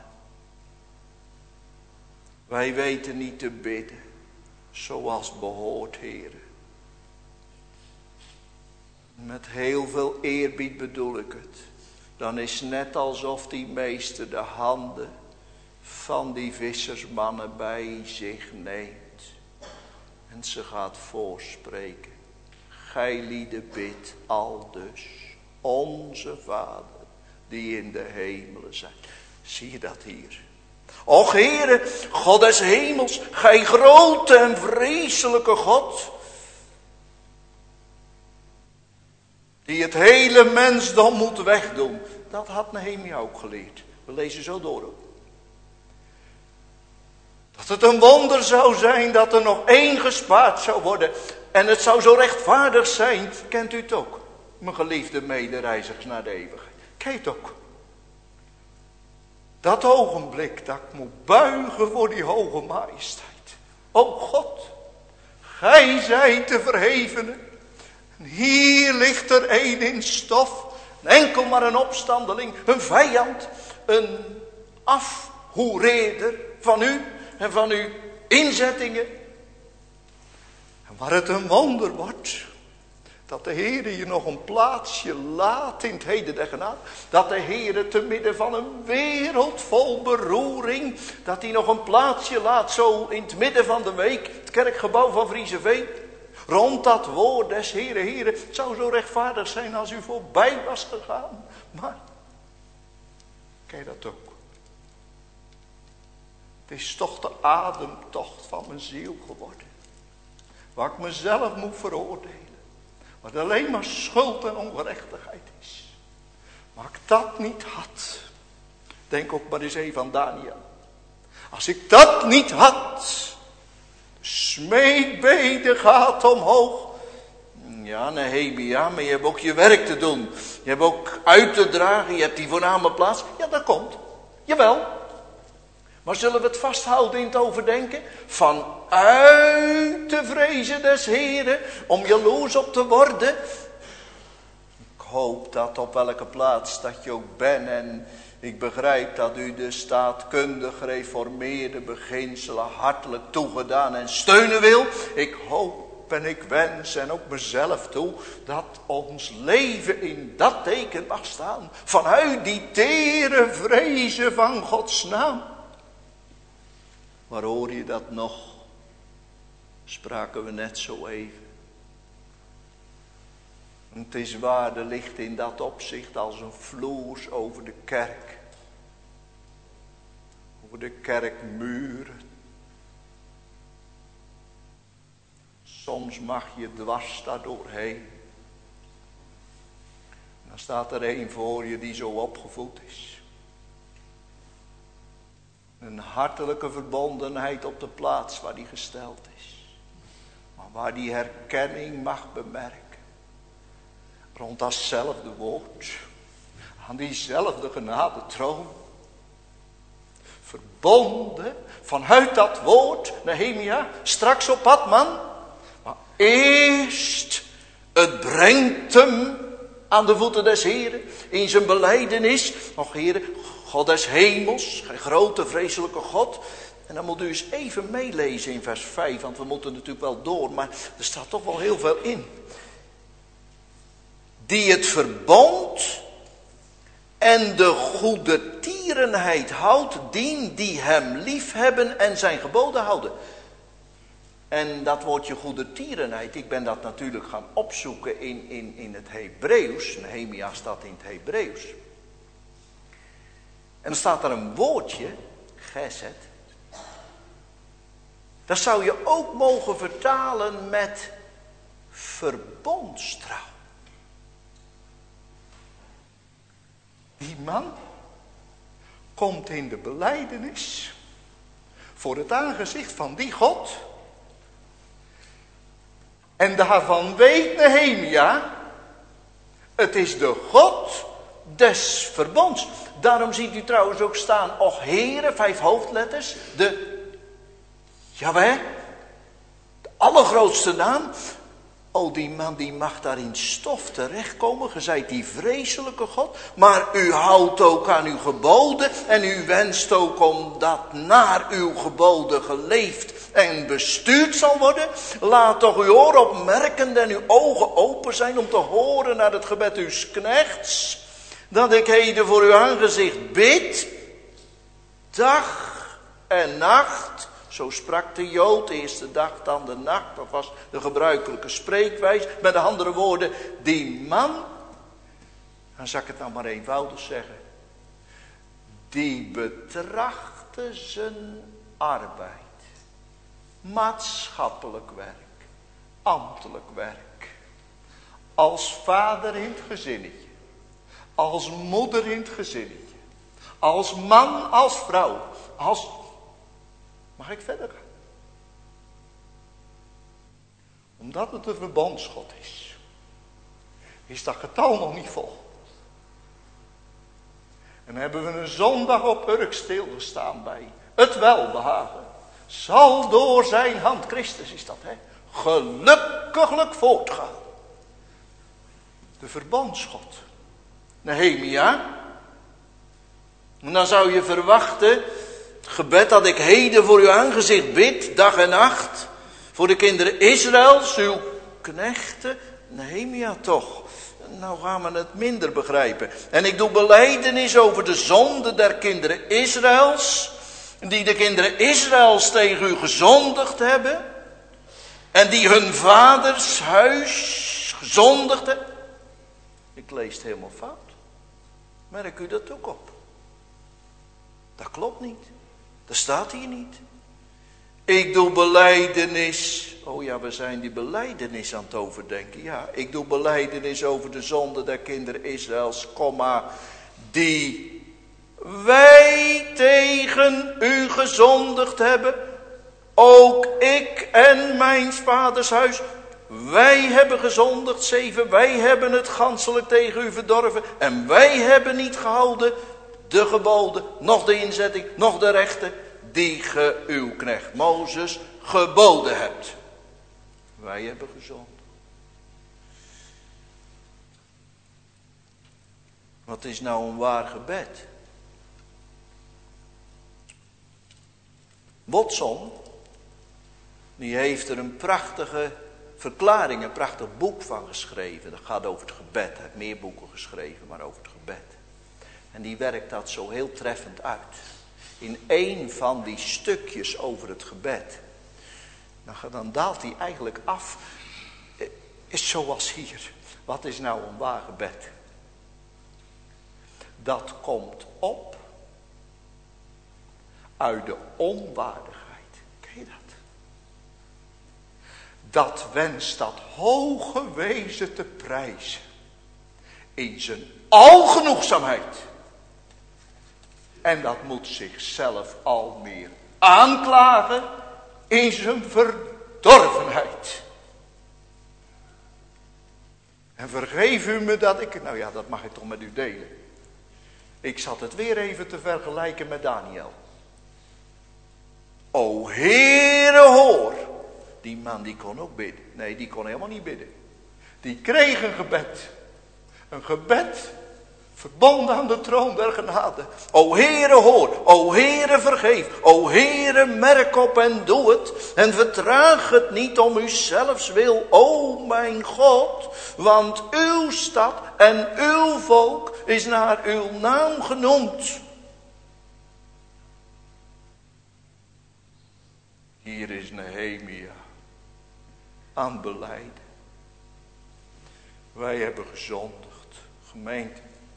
Wij weten niet te bidden zoals behoort, Heere. Met heel veel eerbied bedoel ik het. Dan is het net alsof die meester de handen van die vissersmannen bij zich neemt. En ze gaat voorspreken. Gij lieden bidt aldus onze Vader die in de hemelen zijn. Zie je dat hier? Och Heere, God des hemels, gij grote en vreselijke God. Die het hele mensdom moet wegdoen. Dat had Nehemia ook geleerd. We lezen zo door ook. Dat het een wonder zou zijn dat er nog één gespaard zou worden. En het zou zo rechtvaardig zijn. Kent u het ook? Mijn geliefde medereizigers naar de eeuwigheid. Kijk het ook. Dat ogenblik dat ik moet buigen voor die hoge majesteit. O God, gij zijt de verhevene. Hier ligt er één in stof. Enkel maar een opstandeling. Een vijand. Een afhoereerder van u. En van uw inzettingen. En waar het een wonder wordt. Dat de Heer je nog een plaatsje laat in het heden der genade. Dat de Heer te midden van een wereld vol beroering. Dat hij nog een plaatsje laat zo in het midden van de week. Het kerkgebouw van Vriezeveen. Rond dat woord des Heere. Het zou zo rechtvaardig zijn als u voorbij was gegaan. Maar. Kijk dat ook. Het is toch de ademtocht van mijn ziel geworden. Waar ik mezelf moet veroordelen. Waar het alleen maar schuld en ongerechtigheid is. Maar ik dat niet had. Denk ook maar eens even aan Daniel. Als ik dat niet had. De smeekbede gaat omhoog. Ja, Nehemia, maar je hebt ook je werk te doen. Je hebt ook uit te dragen. Je hebt die voorname plaats. Ja, dat komt. Jawel. Maar zullen we het vasthouden in het overdenken? Vanuit de vrezen des Heren. Om jaloers op te worden. Ik hoop dat op welke plaats dat je ook bent. En ik begrijp dat u de staatkundig gereformeerde beginselen hartelijk toegedaan en steunen wil. Ik hoop en ik wens en ook mezelf toe, dat ons leven in dat teken mag staan. Vanuit die tere vrezen van Gods naam. Waar hoor je dat nog? Spraken we net zo even. Het is waar, er ligt in dat opzicht als een vloers over de kerk. Over de kerkmuren. Soms mag je dwars daardoorheen. Dan staat er een voor je die zo opgevoed is. Een hartelijke verbondenheid op de plaats waar die gesteld is. Maar waar die herkenning mag bemerken. Rond datzelfde woord. Aan diezelfde genadetroon. Verbonden vanuit dat woord. Nehemia, straks op pad man. Maar eerst, het brengt hem aan de voeten des Heren. In zijn belijdenis. Och Heren, God des hemels. Gij grote vreselijke God. En dan moet u eens even meelezen in vers 5. Want we moeten natuurlijk wel door. Maar er staat toch wel heel veel in. Die het verbond en de goede tierenheid houdt, die hem lief hebben en zijn geboden houden. En dat woordje goede tierenheid, ik ben dat natuurlijk gaan opzoeken in het Hebreeuws. Nehemia staat in het Hebreeuws. En dan staat er een woordje, gesed. Dat zou je ook mogen vertalen met verbondstrouw. Die man komt in de belijdenis voor het aangezicht van die God. En daarvan weet Nehemia, het is de God des verbonds. Daarom ziet u trouwens ook staan, och Heere, 5 hoofdletters, de Jahweh, de allergrootste naam. Oh, die man die mag daar in stof terechtkomen. Ge zijt die vreselijke God. Maar u houdt ook aan uw geboden. En u wenst ook omdat naar uw geboden geleefd en bestuurd zal worden. Laat toch uw oren opmerkend en uw ogen open zijn om te horen naar het gebed uws knechts. Dat ik heden voor uw aangezicht bid. Dag en nacht. Zo sprak de Jood, de eerste dag, dan de nacht. Dat was de gebruikelijke spreekwijs. Met andere woorden, die man, dan zal ik het nou maar eenvoudig zeggen. Die betrachtte zijn arbeid. Maatschappelijk werk. Ambtelijk werk. Als vader in het gezinnetje. Als moeder in het gezinnetje. Als man, als vrouw. Mag ik verder gaan? Omdat het een verbondsgod is dat getal nog niet vol. En hebben we een zondag op Urk stilgestaan bij het welbehagen. Zal door zijn hand, Christus is dat, gelukkiglijk voortgaan. De verbondsgod. Nehemia. En dan zou je verwachten, het gebed dat ik heden voor uw aangezicht bid, dag en nacht, voor de kinderen Israëls, uw knechten, Nehemia toch. Nou gaan we het minder begrijpen. En ik doe belijdenis over de zonde der kinderen Israëls, die de kinderen Israëls tegen u gezondigd hebben, en die hun vaders huis gezondigd hebben. Ik lees het helemaal fout. Merk u dat ook op? Dat klopt niet. Dat staat hier niet. Ik doe belijdenis. Oh ja, we zijn die belijdenis aan het overdenken. Ja, ik doe belijdenis over de zonde der kinderen Israëls, die wij tegen u gezondigd hebben. Ook ik en mijn vaders huis. Wij hebben gezondigd, 7. Wij hebben het ganselijk tegen u verdorven. En wij hebben niet gehouden de geboden, nog de inzetting, nog de rechten die ge uw knecht Mozes geboden hebt. Wij hebben gezondigd. Wat is nou een waar gebed? Watson, die heeft er een prachtige Verklaring, een prachtig boek van geschreven. Dat gaat over het gebed. Hij heeft meer boeken geschreven, maar over het gebed. En die werkt dat zo heel treffend uit. In een van die stukjes over het gebed. Dan daalt hij eigenlijk af. Is zoals hier. Wat is nou een waar gebed? Dat komt op uit de onwaardigheid. Ken je dat? Dat wenst dat hoge wezen te prijzen. In zijn algenoegzaamheid. En dat moet zichzelf al meer aanklagen in zijn verdorvenheid. En vergeef u me dat ik, nou ja, dat mag ik toch met u delen. Ik zat het weer even te vergelijken met Daniel. O Heere, hoor. Die man die kon ook bidden. Nee, die kon helemaal niet bidden. Die kreeg een gebed. Een gebed verbonden aan de troon der genade. O Heere, hoor. O Heere, vergeef. O Heere, merk op en doe het. En vertraag het niet om uzelfs wil. O mijn God. Want uw stad en uw volk is naar uw naam genoemd. Hier is Nehemia aan het belijden. Wij hebben gezondigd, gemeente.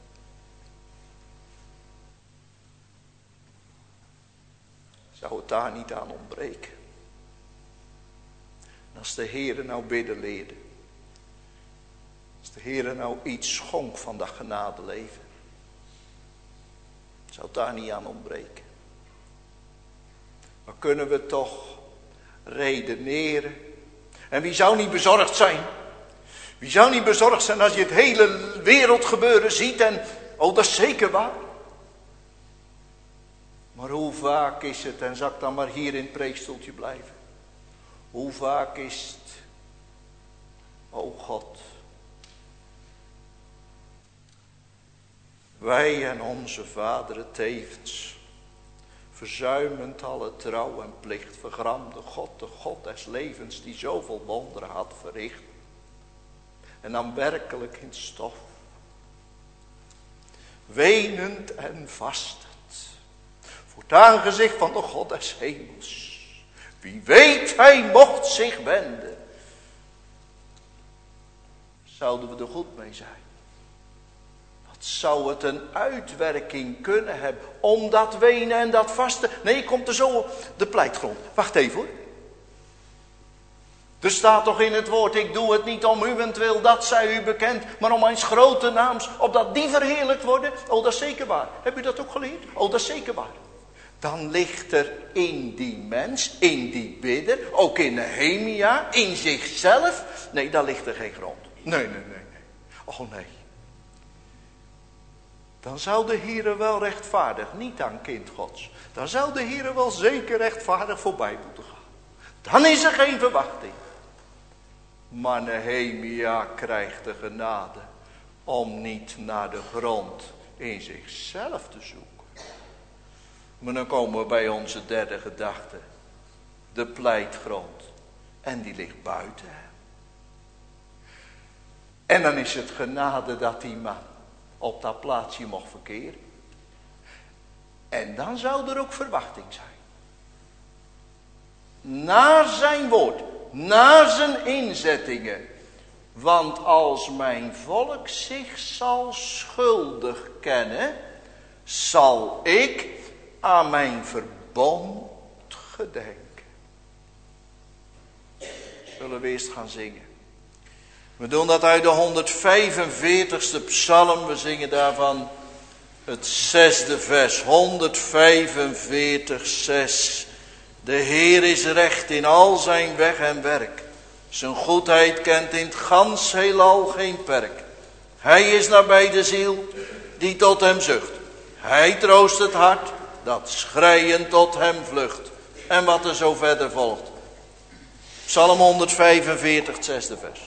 Zou het daar niet aan ontbreken? En als de Heere nou bidden leerde. Als de Heere nou iets schonk van dat genadeleven. Zou het daar niet aan ontbreken? Maar kunnen we toch redeneren? En wie zou niet bezorgd zijn? Wie zou niet bezorgd zijn als je het hele wereldgebeuren ziet en, oh, dat is zeker waar. Maar hoe vaak is het, en zal ik dan maar hier in het preekstoeltje blijven. Hoe vaak is het, o God. Wij en onze vaderen tevens. Verzuimend alle trouw en plicht, vergramde God, de God des levens, die zoveel wonderen had verricht. En dan werkelijk in stof. Wenend en vastend. Voor het aangezicht van de God des hemels. Wie weet, hij mocht zich wenden. Zouden we er goed mee zijn? Zou het een uitwerking kunnen hebben om dat wenen en dat vasten? Nee, komt er zo de pleitgrond. Wacht even hoor. Er staat toch in het woord, ik doe het niet om uwentwil, dat zij u bekend, maar om mijn grote naams, opdat die verheerlijkt worden. Oh, dat is zeker waar. Heb u dat ook geleerd? Oh, dat is zeker waar. Dan ligt er in die mens, in die bidder, ook in Nehemia, in zichzelf. Nee, daar ligt er geen grond. Nee. Oh nee. Dan zou de Heere wel rechtvaardig, niet aan kind Gods. Dan zou de Heere wel zeker rechtvaardig voorbij moeten gaan. Dan is er geen verwachting. Maar Nehemia krijgt de genade om niet naar de grond in zichzelf te zoeken. Maar dan komen we bij onze derde gedachte. De pleitgrond. En die ligt buiten hem. En dan is het genade dat die man op dat plaatsje mocht verkeren. En dan zou er ook verwachting zijn. Naar zijn woord. Naar zijn inzettingen. Want als mijn volk zich zal schuldig kennen, zal ik aan mijn verbond gedenken. Zullen we eerst gaan zingen. We doen dat uit de 145ste psalm. We zingen daarvan het 6e vers. 145, 6. De Heer is recht in al zijn weg en werk. Zijn goedheid kent in het gans heelal geen perk. Hij is nabij de ziel die tot hem zucht. Hij troost het hart dat schreiend tot hem vlucht. En wat er zo verder volgt. Psalm 145, het 6e vers.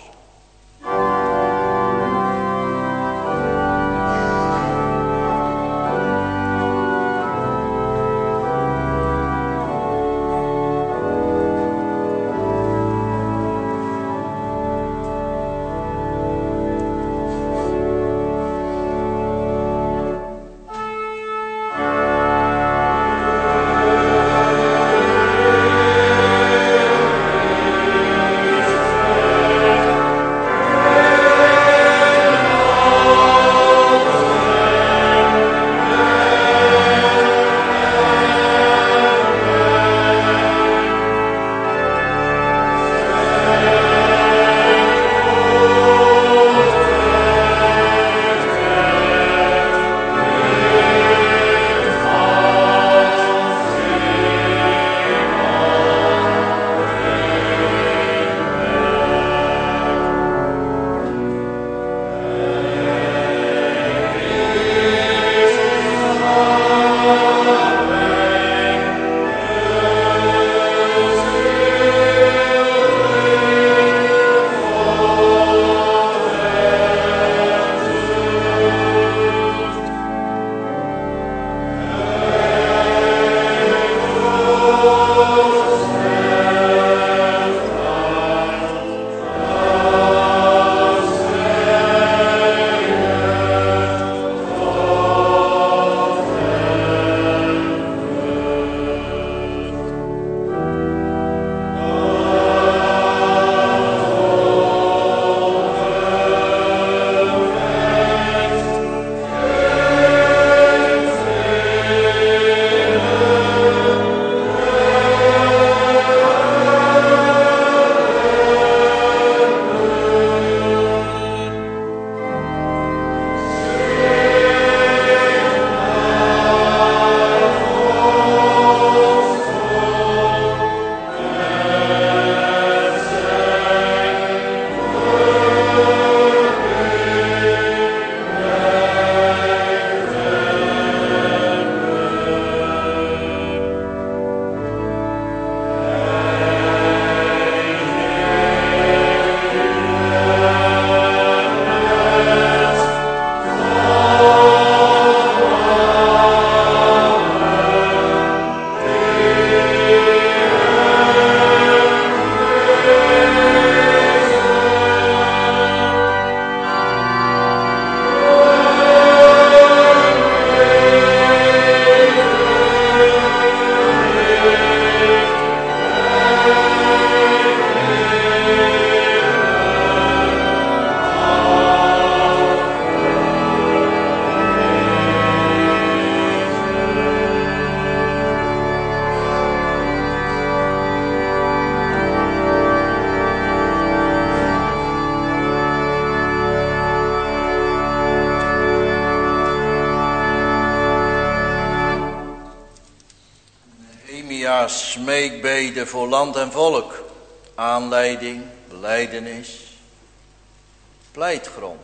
Ja, smeekbeden voor land en volk. Aanleiding, belijdenis, pleitgrond.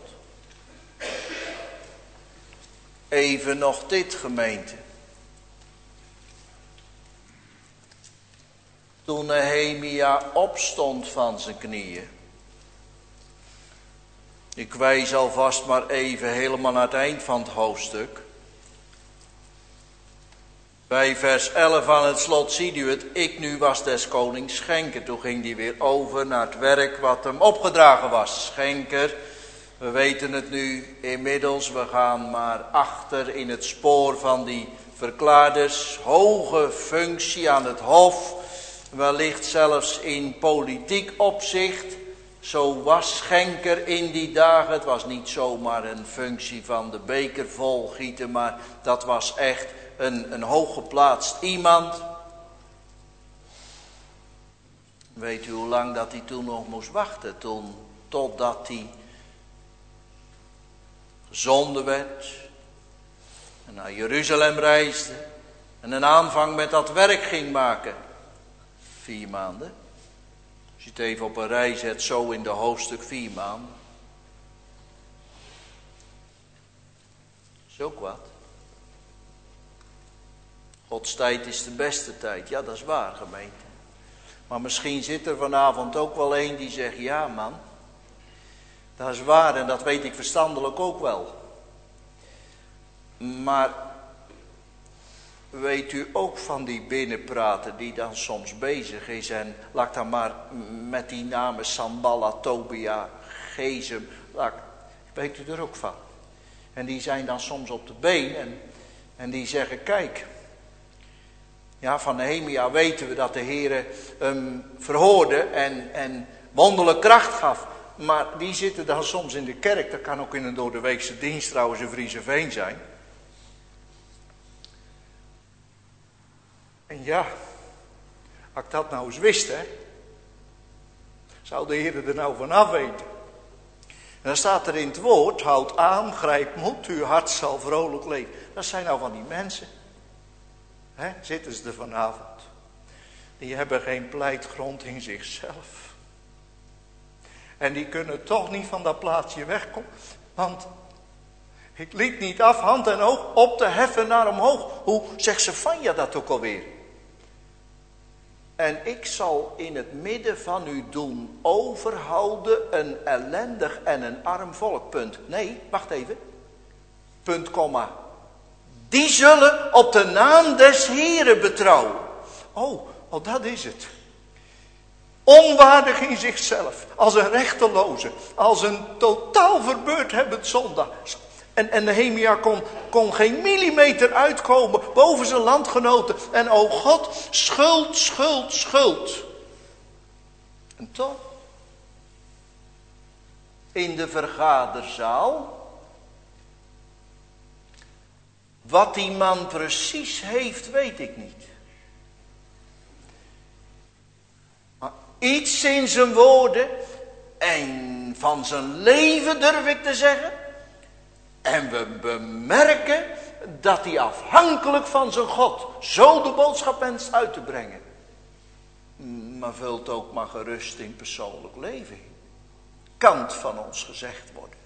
Even nog dit, gemeente. Toen Nehemia opstond van zijn knieën. Ik wijs alvast maar even helemaal naar het eind van het hoofdstuk. Bij vers 11 aan het slot ziet u het. Ik nu was des konings schenker. Toen ging hij weer over naar het werk wat hem opgedragen was. Schenker. We weten het nu inmiddels. We gaan maar achter in het spoor van die verklaarders. Hoge functie aan het hof. Wellicht zelfs in politiek opzicht. Zo was schenker in die dagen. Het was niet zomaar een functie van de beker volgieten. Maar dat was echt een hooggeplaatst iemand. Weet u hoe lang dat hij toen nog moest wachten? Totdat hij gezonden werd. En naar Jeruzalem reisde. En een aanvang met dat werk ging maken. 4 maanden. Als je het even op een rij zet, zo in de hoofdstuk 4 maanden. Dat is ook wat. Gods tijd is de beste tijd. Ja, dat is waar, gemeente. Maar misschien zit er vanavond ook wel een die zegt, ja man, dat is waar en dat weet ik verstandelijk ook wel. Maar weet u ook van die binnenpraten die dan soms bezig is en laat dan maar met die namen Sanballat, Tobia, Gesem, weet u er ook van. En die zijn dan soms op de been en die zeggen, kijk, ja, van Nehemia weten we dat de Heere hem verhoorde en wonderlijk kracht gaf. Maar die zitten dan soms in de kerk, dat kan ook in een doordeweekse dienst trouwens in Vriezeveen zijn. En ja, als ik dat nou eens wist, hè, zou de Heer er nou vanaf weten. En dan staat er in het woord, houd aan, grijp moed, uw hart zal vrolijk leven. Dat zijn nou van die mensen. Hè, zitten ze er vanavond. Die hebben geen pleitgrond in zichzelf. En die kunnen toch niet van dat plaatsje wegkomen. Want ik liet niet af hand en oog op te heffen naar omhoog. Hoe zegt Sefanja dat ook alweer? En ik zal in het midden van u doen overhouden een ellendig en een arm volk. Punt. Nee, wacht even. Punt, komma. Die zullen op de naam des Heeren betrouwen. Oh, dat is het. Onwaardig in zichzelf. Als een rechteloze. Als een totaal verbeurdhebbend zondaar. En Nehemia kon geen millimeter uitkomen boven zijn landgenoten. En o God, schuld, schuld, schuld. En toch, in de vergaderzaal, wat die man precies heeft, weet ik niet. Maar iets in zijn woorden en van zijn leven durf ik te zeggen. En we bemerken dat hij afhankelijk van zijn God zo de boodschap wenst uit te brengen. Maar vult ook maar gerust in persoonlijk leven in. Kan het van ons gezegd worden.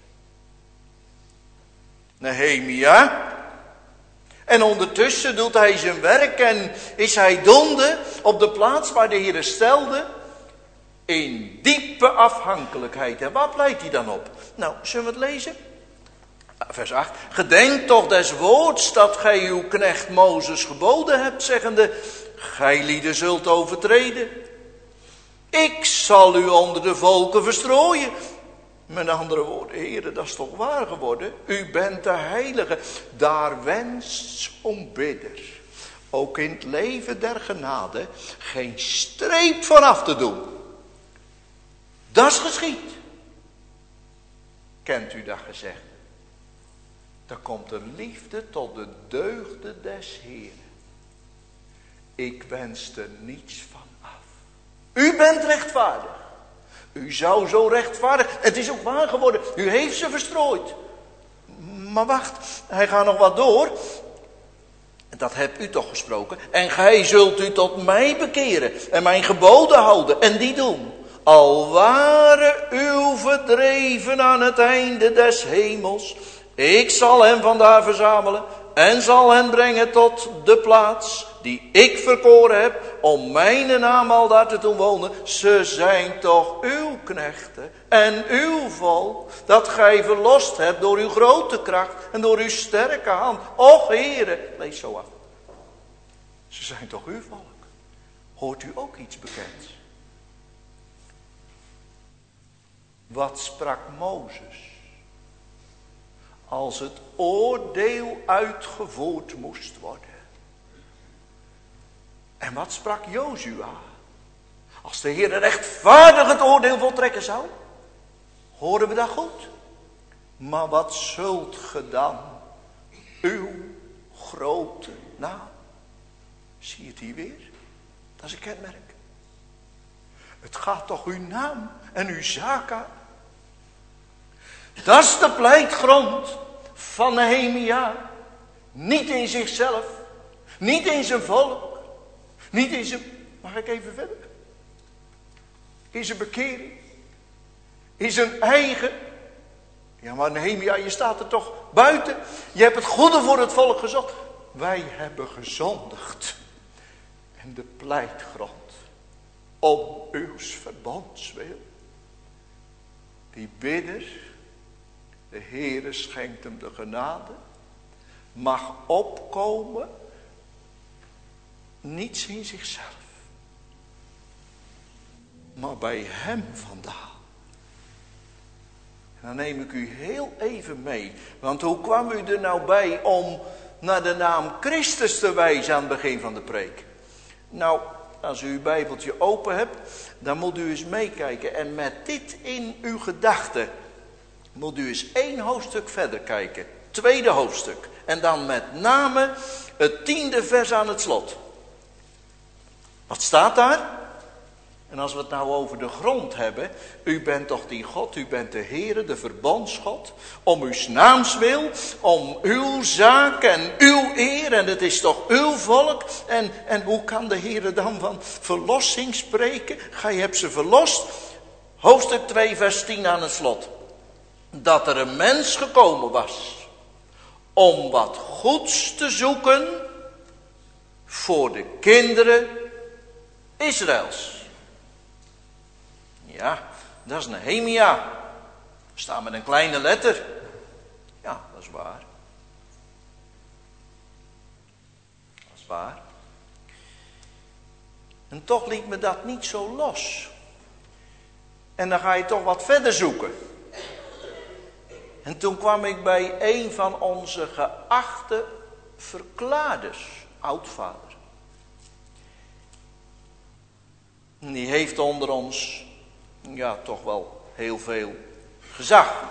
Nehemia. En ondertussen doet hij zijn werk en is hij donde op de plaats waar de Heer stelde. In diepe afhankelijkheid. En waar pleit hij dan op? Nou, zullen we het lezen? Vers 8. Gedenk toch des woords dat gij uw knecht Mozes geboden hebt, zeggende, gij lieden zult overtreden. Ik zal u onder de volken verstrooien. Met andere woorden, heren, dat is toch waar geworden? U bent de heilige. Daar wenst zo'n bidder, ook in het leven der genade, geen streep van af te doen. Dat is geschied. Kent u dat gezegd? Dan komt er liefde tot de deugden des Heeren. Ik wens er niets van af. U bent rechtvaardig. U zou zo rechtvaardig. Het is ook waar geworden. U heeft ze verstrooid. Maar wacht, hij gaat nog wat door. Dat hebt u toch gesproken. En gij zult u tot mij bekeren en mijn geboden houden en die doen. Al waren uw verdreven aan het einde des hemels. Ik zal hen vandaar verzamelen en zal hen brengen tot de plaats die ik verkoren heb om mijn naam al daar te doen wonen. Ze zijn toch uw knechten en uw volk, dat gij verlost hebt door uw grote kracht en door uw sterke hand. Och Heere, lees zo af. Ze zijn toch uw volk. Hoort u ook iets bekends? Wat sprak Mozes als het oordeel uitgevoerd moest worden? En wat sprak Jozua als de Heer rechtvaardig het oordeel voltrekken zou? Horen we dat goed? Maar wat zult ge dan? Uw grote naam. Zie je het hier weer? Dat is een kenmerk. Het gaat toch uw naam en uw zaak aan. Dat is de pleitgrond van Nehemia. Niet in zichzelf. Niet in zijn volk. Niet in zijn... Mag ik even verder? In zijn bekering. In zijn eigen... Ja, maar Nehemia, je staat er toch buiten. Je hebt het goede voor het volk gezocht. Wij hebben gezondigd. En de pleitgrond om uw verbonds wil. Die bidder, de Heere schenkt hem de genade, mag opkomen, niets in zichzelf, maar bij hem vandaan. En dan neem ik u heel even mee, want hoe kwam u er nou bij om naar de naam Christus te wijzen aan het begin van de preek? Nou, als u uw Bijbeltje open hebt, dan moet u eens meekijken. En met dit in uw gedachten moet u eens 1 hoofdstuk verder kijken. 2e hoofdstuk. En dan met name het 10e vers aan het slot. Wat staat daar? En als we het nou over de grond hebben. U bent toch die God, u bent de Heere, de verbondsgod. Om uw naams wil, om uw zaak en uw eer. En het is toch uw volk. En hoe kan de Heere dan van verlossing spreken? Gij hebt ze verlost. Hoofdstuk 2 vers 10 aan het slot. Dat er een mens gekomen was. Om wat goeds te zoeken. Voor de kinderen Israëls. Ja, dat is Nehemia. Staat met een kleine letter. Ja, dat is waar. Dat is waar. En toch liet me dat niet zo los. En dan ga je toch wat verder zoeken. En toen kwam ik bij een van onze geachte verklaarders, oudvader. En die heeft onder ons, ja, toch wel heel veel gezag.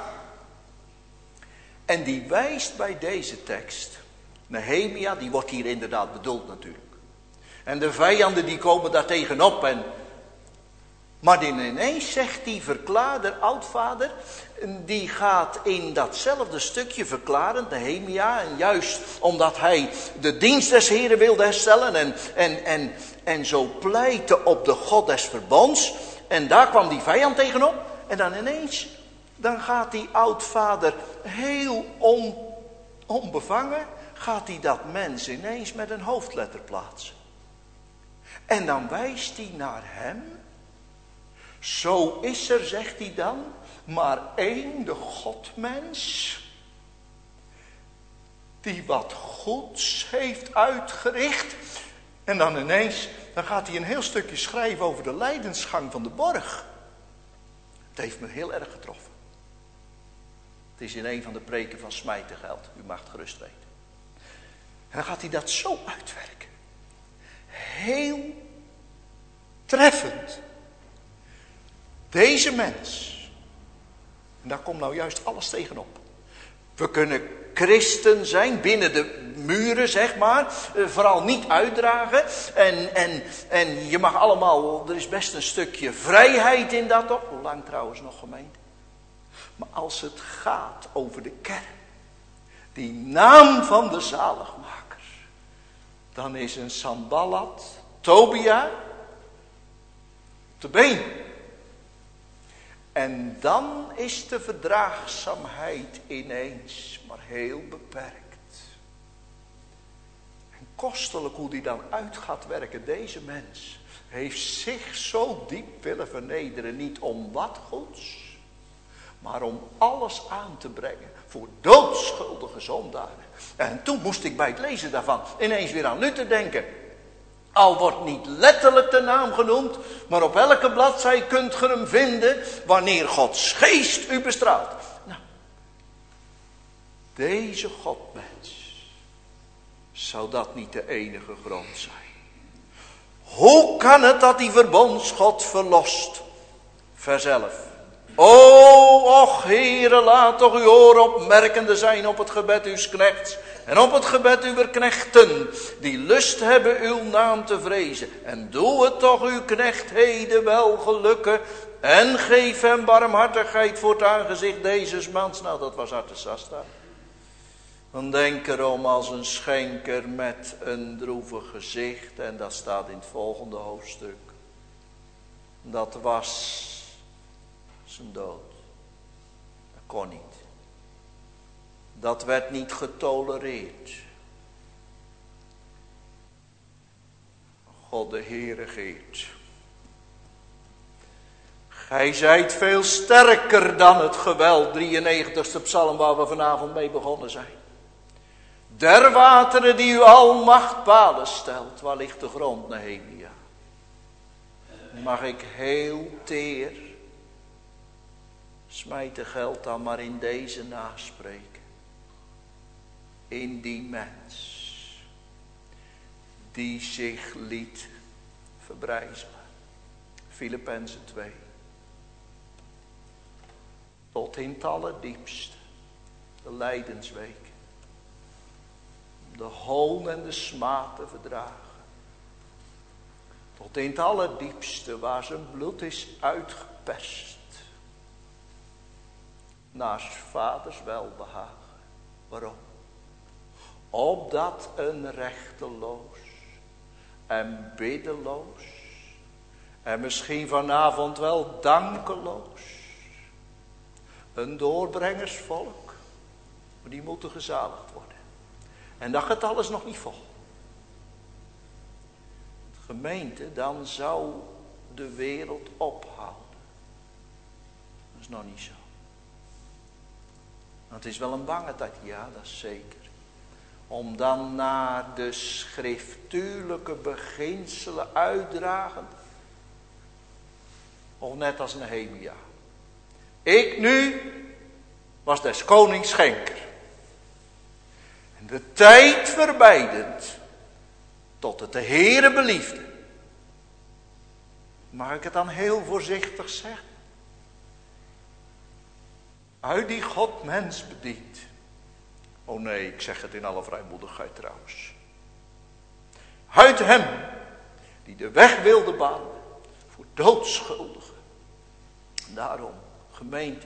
En die wijst bij deze tekst, Nehemia, die wordt hier inderdaad bedoeld natuurlijk. En de vijanden die komen daar tegenop. Maar ineens zegt die verklaarder, oudvader, die gaat in datzelfde stukje verklaren, Nehemia. En juist omdat hij de dienst des Heren wilde herstellen en zo pleitte op de God des verbonds. En daar kwam die vijand tegenop. En dan ineens, dan gaat die oudvader heel onbevangen, gaat hij dat mens ineens met een hoofdletter plaatsen. En dan wijst hij naar hem. Zo is er, zegt hij dan, maar één, de Godmens, die wat goeds heeft uitgericht. En dan ineens, dan gaat hij een heel stukje schrijven over de lijdensgang van de borg. Het heeft me heel erg getroffen. Het is in een van de preken van Smijtengeld, u mag het gerust weten. En dan gaat hij dat zo uitwerken. Heel treffend. Deze mens, en daar komt nou juist alles tegenop. We kunnen christen zijn binnen de muren, zeg maar. Vooral niet uitdragen. En je mag allemaal, er is best een stukje vrijheid in dat toch. Hoe lang trouwens nog, gemeente? Maar als het gaat over de kern. Die naam van de zaligmaker. dan is een Sanballat, Tobia, op de been. En dan is de verdraagzaamheid ineens maar heel beperkt. En kostelijk hoe die dan uit gaat werken. Deze mens heeft zich zo diep willen vernederen. Niet om wat goeds, maar om alles aan te brengen voor doodschuldige zondaren. En toen moest ik bij het lezen daarvan ineens weer aan Luther denken. Al wordt niet letterlijk de naam genoemd, maar op elke bladzij kunt ge hem vinden wanneer Gods geest u bestraalt. Nou, deze Godmens, zou dat niet de enige grond zijn? Hoe kan het dat die verbondsgod verlost? Vers 11. O, och Heere, laat toch uw oor opmerkende zijn op het gebed uws knechts en op het gebed uwer knechten, die lust hebben uw naam te vrezen. En doe het toch uw knecht heden wel gelukken en geef hem barmhartigheid voor het aangezicht deze mans. Nou, dat was Artesasta. Dan denk erom als een schenker met een droevig gezicht, en dat staat in het volgende hoofdstuk. Dat was zijn dood. Dat kon niet. Dat werd niet getolereerd. God de Heere Geert. Gij zijt veel sterker dan het geweld. 93ste psalm waar we vanavond mee begonnen zijn. Der wateren die uw almacht palen stelt. Waar ligt de grond, Nehemia? Mag ik heel teer smijten geld dan maar in deze naspreken. In die mens die zich liet verbrijzelen. Filippenzen 2. Tot in het allerdiepste. De lijdensweek. De hoon en de smaad te verdragen. Tot in het allerdiepste waar zijn bloed is uitgeperst. Naast vaders welbehagen. Waarom? Opdat een rechteloos en biddeloos en misschien vanavond wel dankeloos een doorbrengersvolk, die moeten gezaligd worden. En dat gaat alles nog niet vol. Gemeente, dan zou de wereld ophouden. Dat is nog niet zo. Het is wel een bange tijd, ja, dat is zeker. Om dan naar de schriftuurlijke beginselen uitdragen. Of net als Nehemia. Ik nu was des konings schenker. En de tijd verbeidend tot het de Heere beliefde. Mag ik het dan heel voorzichtig zeggen? Uit die God mens bedient. Oh nee, ik zeg het in alle vrijmoedigheid trouwens. Uit hem die de weg wilde banen voor doodschuldigen. Daarom, gemeente,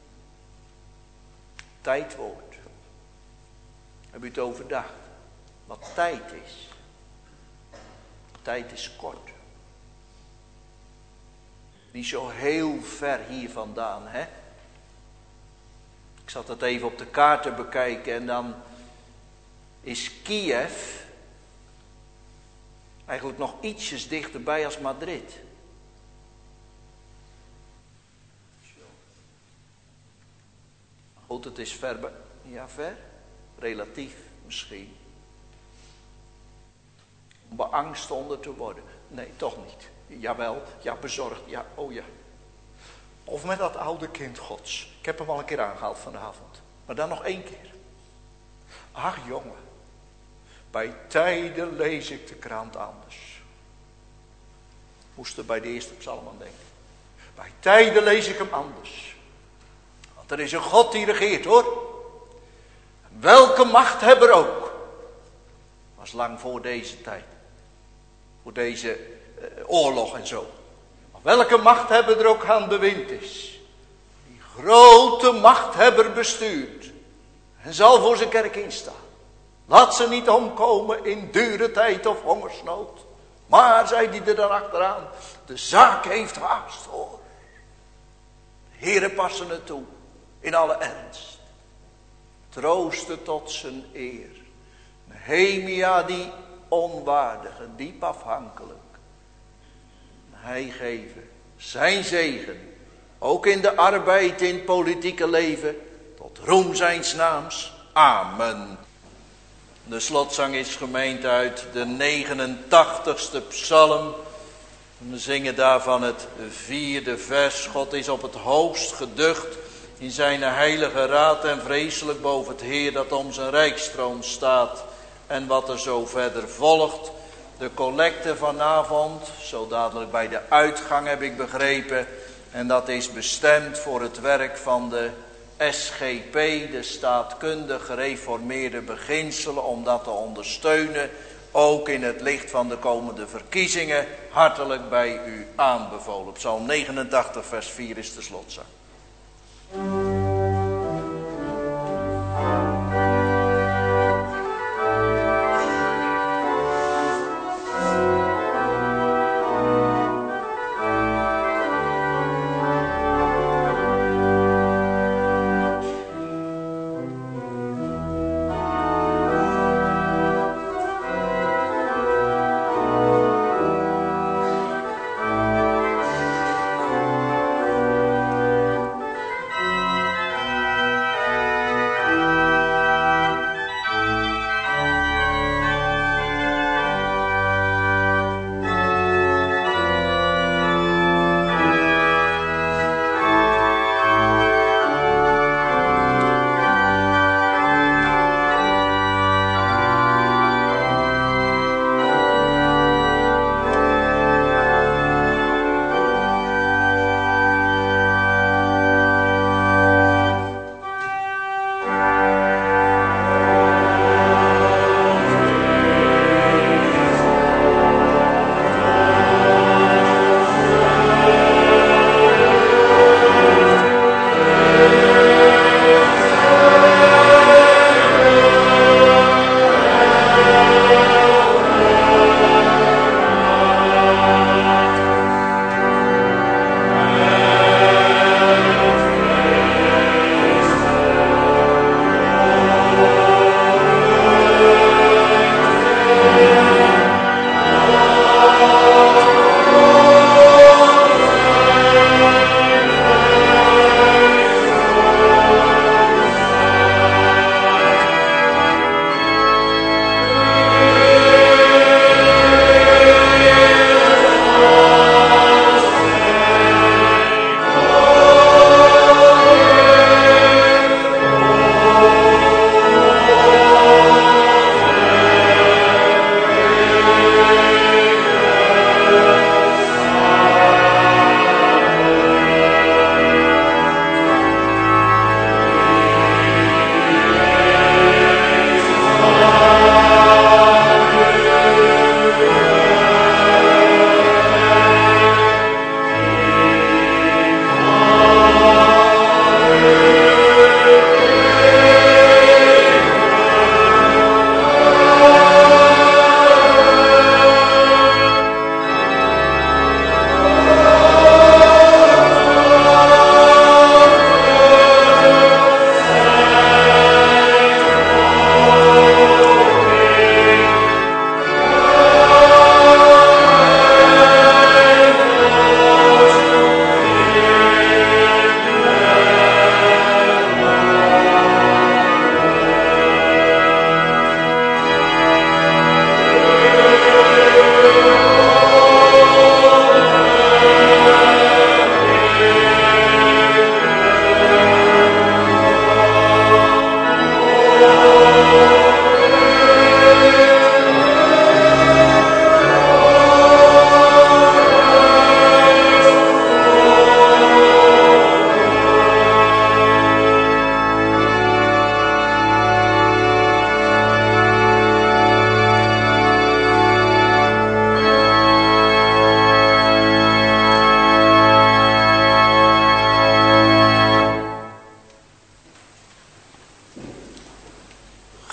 tijd wordt. Heb u het overdacht? Wat tijd is. Tijd is kort. Niet zo heel ver hier vandaan, hè? Ik zat het even op de kaart te bekijken en dan is Kiev eigenlijk nog ietsjes dichterbij als Madrid. Goed, het is ver bij, ja ver, relatief misschien. Om beangst onder te worden. Nee, toch niet. Jawel, ja bezorgd, ja, oh ja. Of met dat oude kind Gods. Ik heb hem al een keer aangehaald vanavond. Maar dan nog 1 keer. Ach jongen. Bij tijden lees ik de krant anders. Moest er bij de eerste psalm aan denken. Bij tijden lees ik hem anders. Want er is een God die regeert hoor. Welke machthebber ook. Was lang voor deze tijd. Voor deze oorlog en zo. Welke machthebber er ook aan bewind is. Die grote machthebber bestuurt. En zal voor zijn kerk instaan. Laat ze niet omkomen in dure tijd of hongersnood. Maar, zei hij er dan achteraan, de zaak heeft haast hoor. De Heere passen het toe, in alle ernst. Troosten tot zijn eer. Nehemia die onwaardige, diep afhankelijk. Hij geven zijn zegen, ook in de arbeid, in het politieke leven, tot roem zijns naams. Amen. De slotzang is gemeend uit de 89ste psalm. We zingen daarvan het 4e vers. God is op het hoogst geducht in zijn heilige raad en vreselijk boven het Heer dat om zijn rijkstroon staat. En wat er zo verder volgt. De collecte vanavond, zo dadelijk bij de uitgang heb ik begrepen. En dat is bestemd voor het werk van de SGP, de staatkundig gereformeerde beginselen, om dat te ondersteunen. Ook in het licht van de komende verkiezingen, hartelijk bij u aanbevolen. Psalm 89 vers 4 is de slotzang.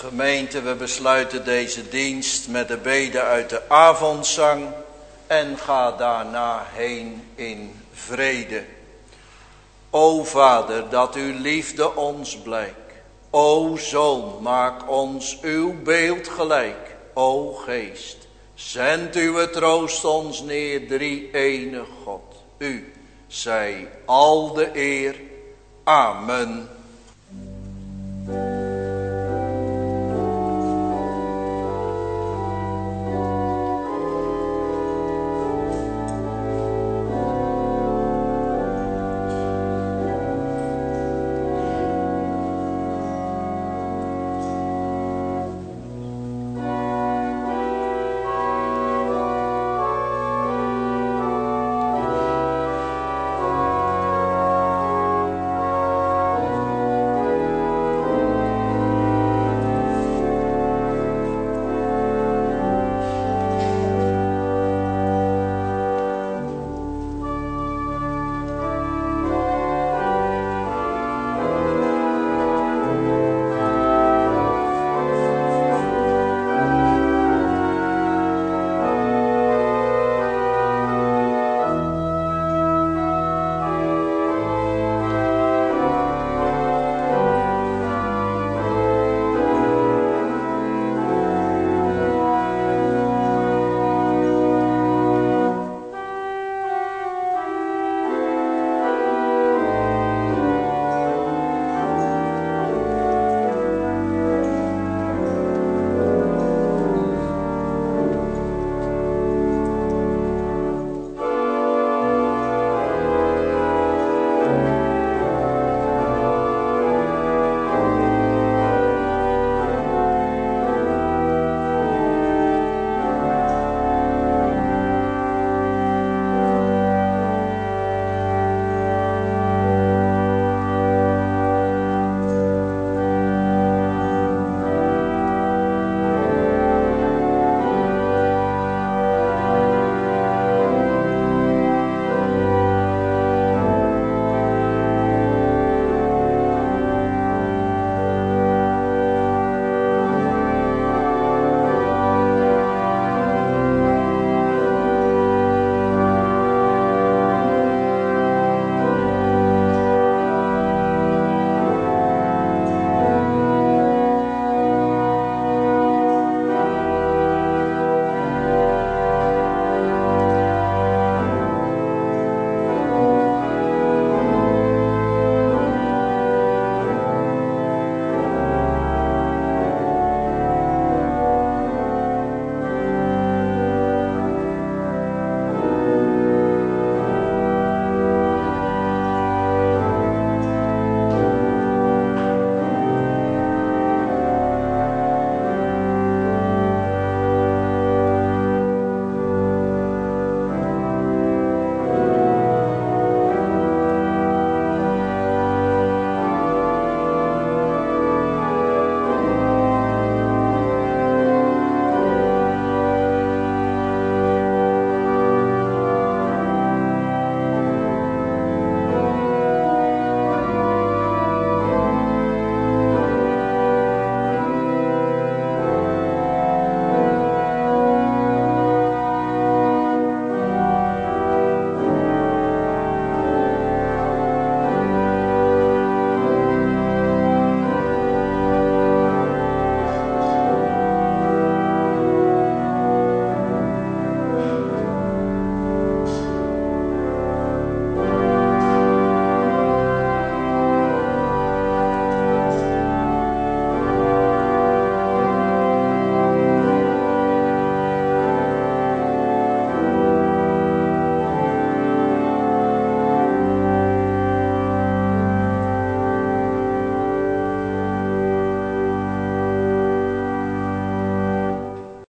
Gemeente, we besluiten deze dienst met de bede uit de avondzang en ga daarna heen in vrede. O Vader, dat uw liefde ons blijkt. O Zoon, maak ons uw beeld gelijk. O Geest, zend uw troost ons neer, drie-enige God. U zij al de eer. Amen.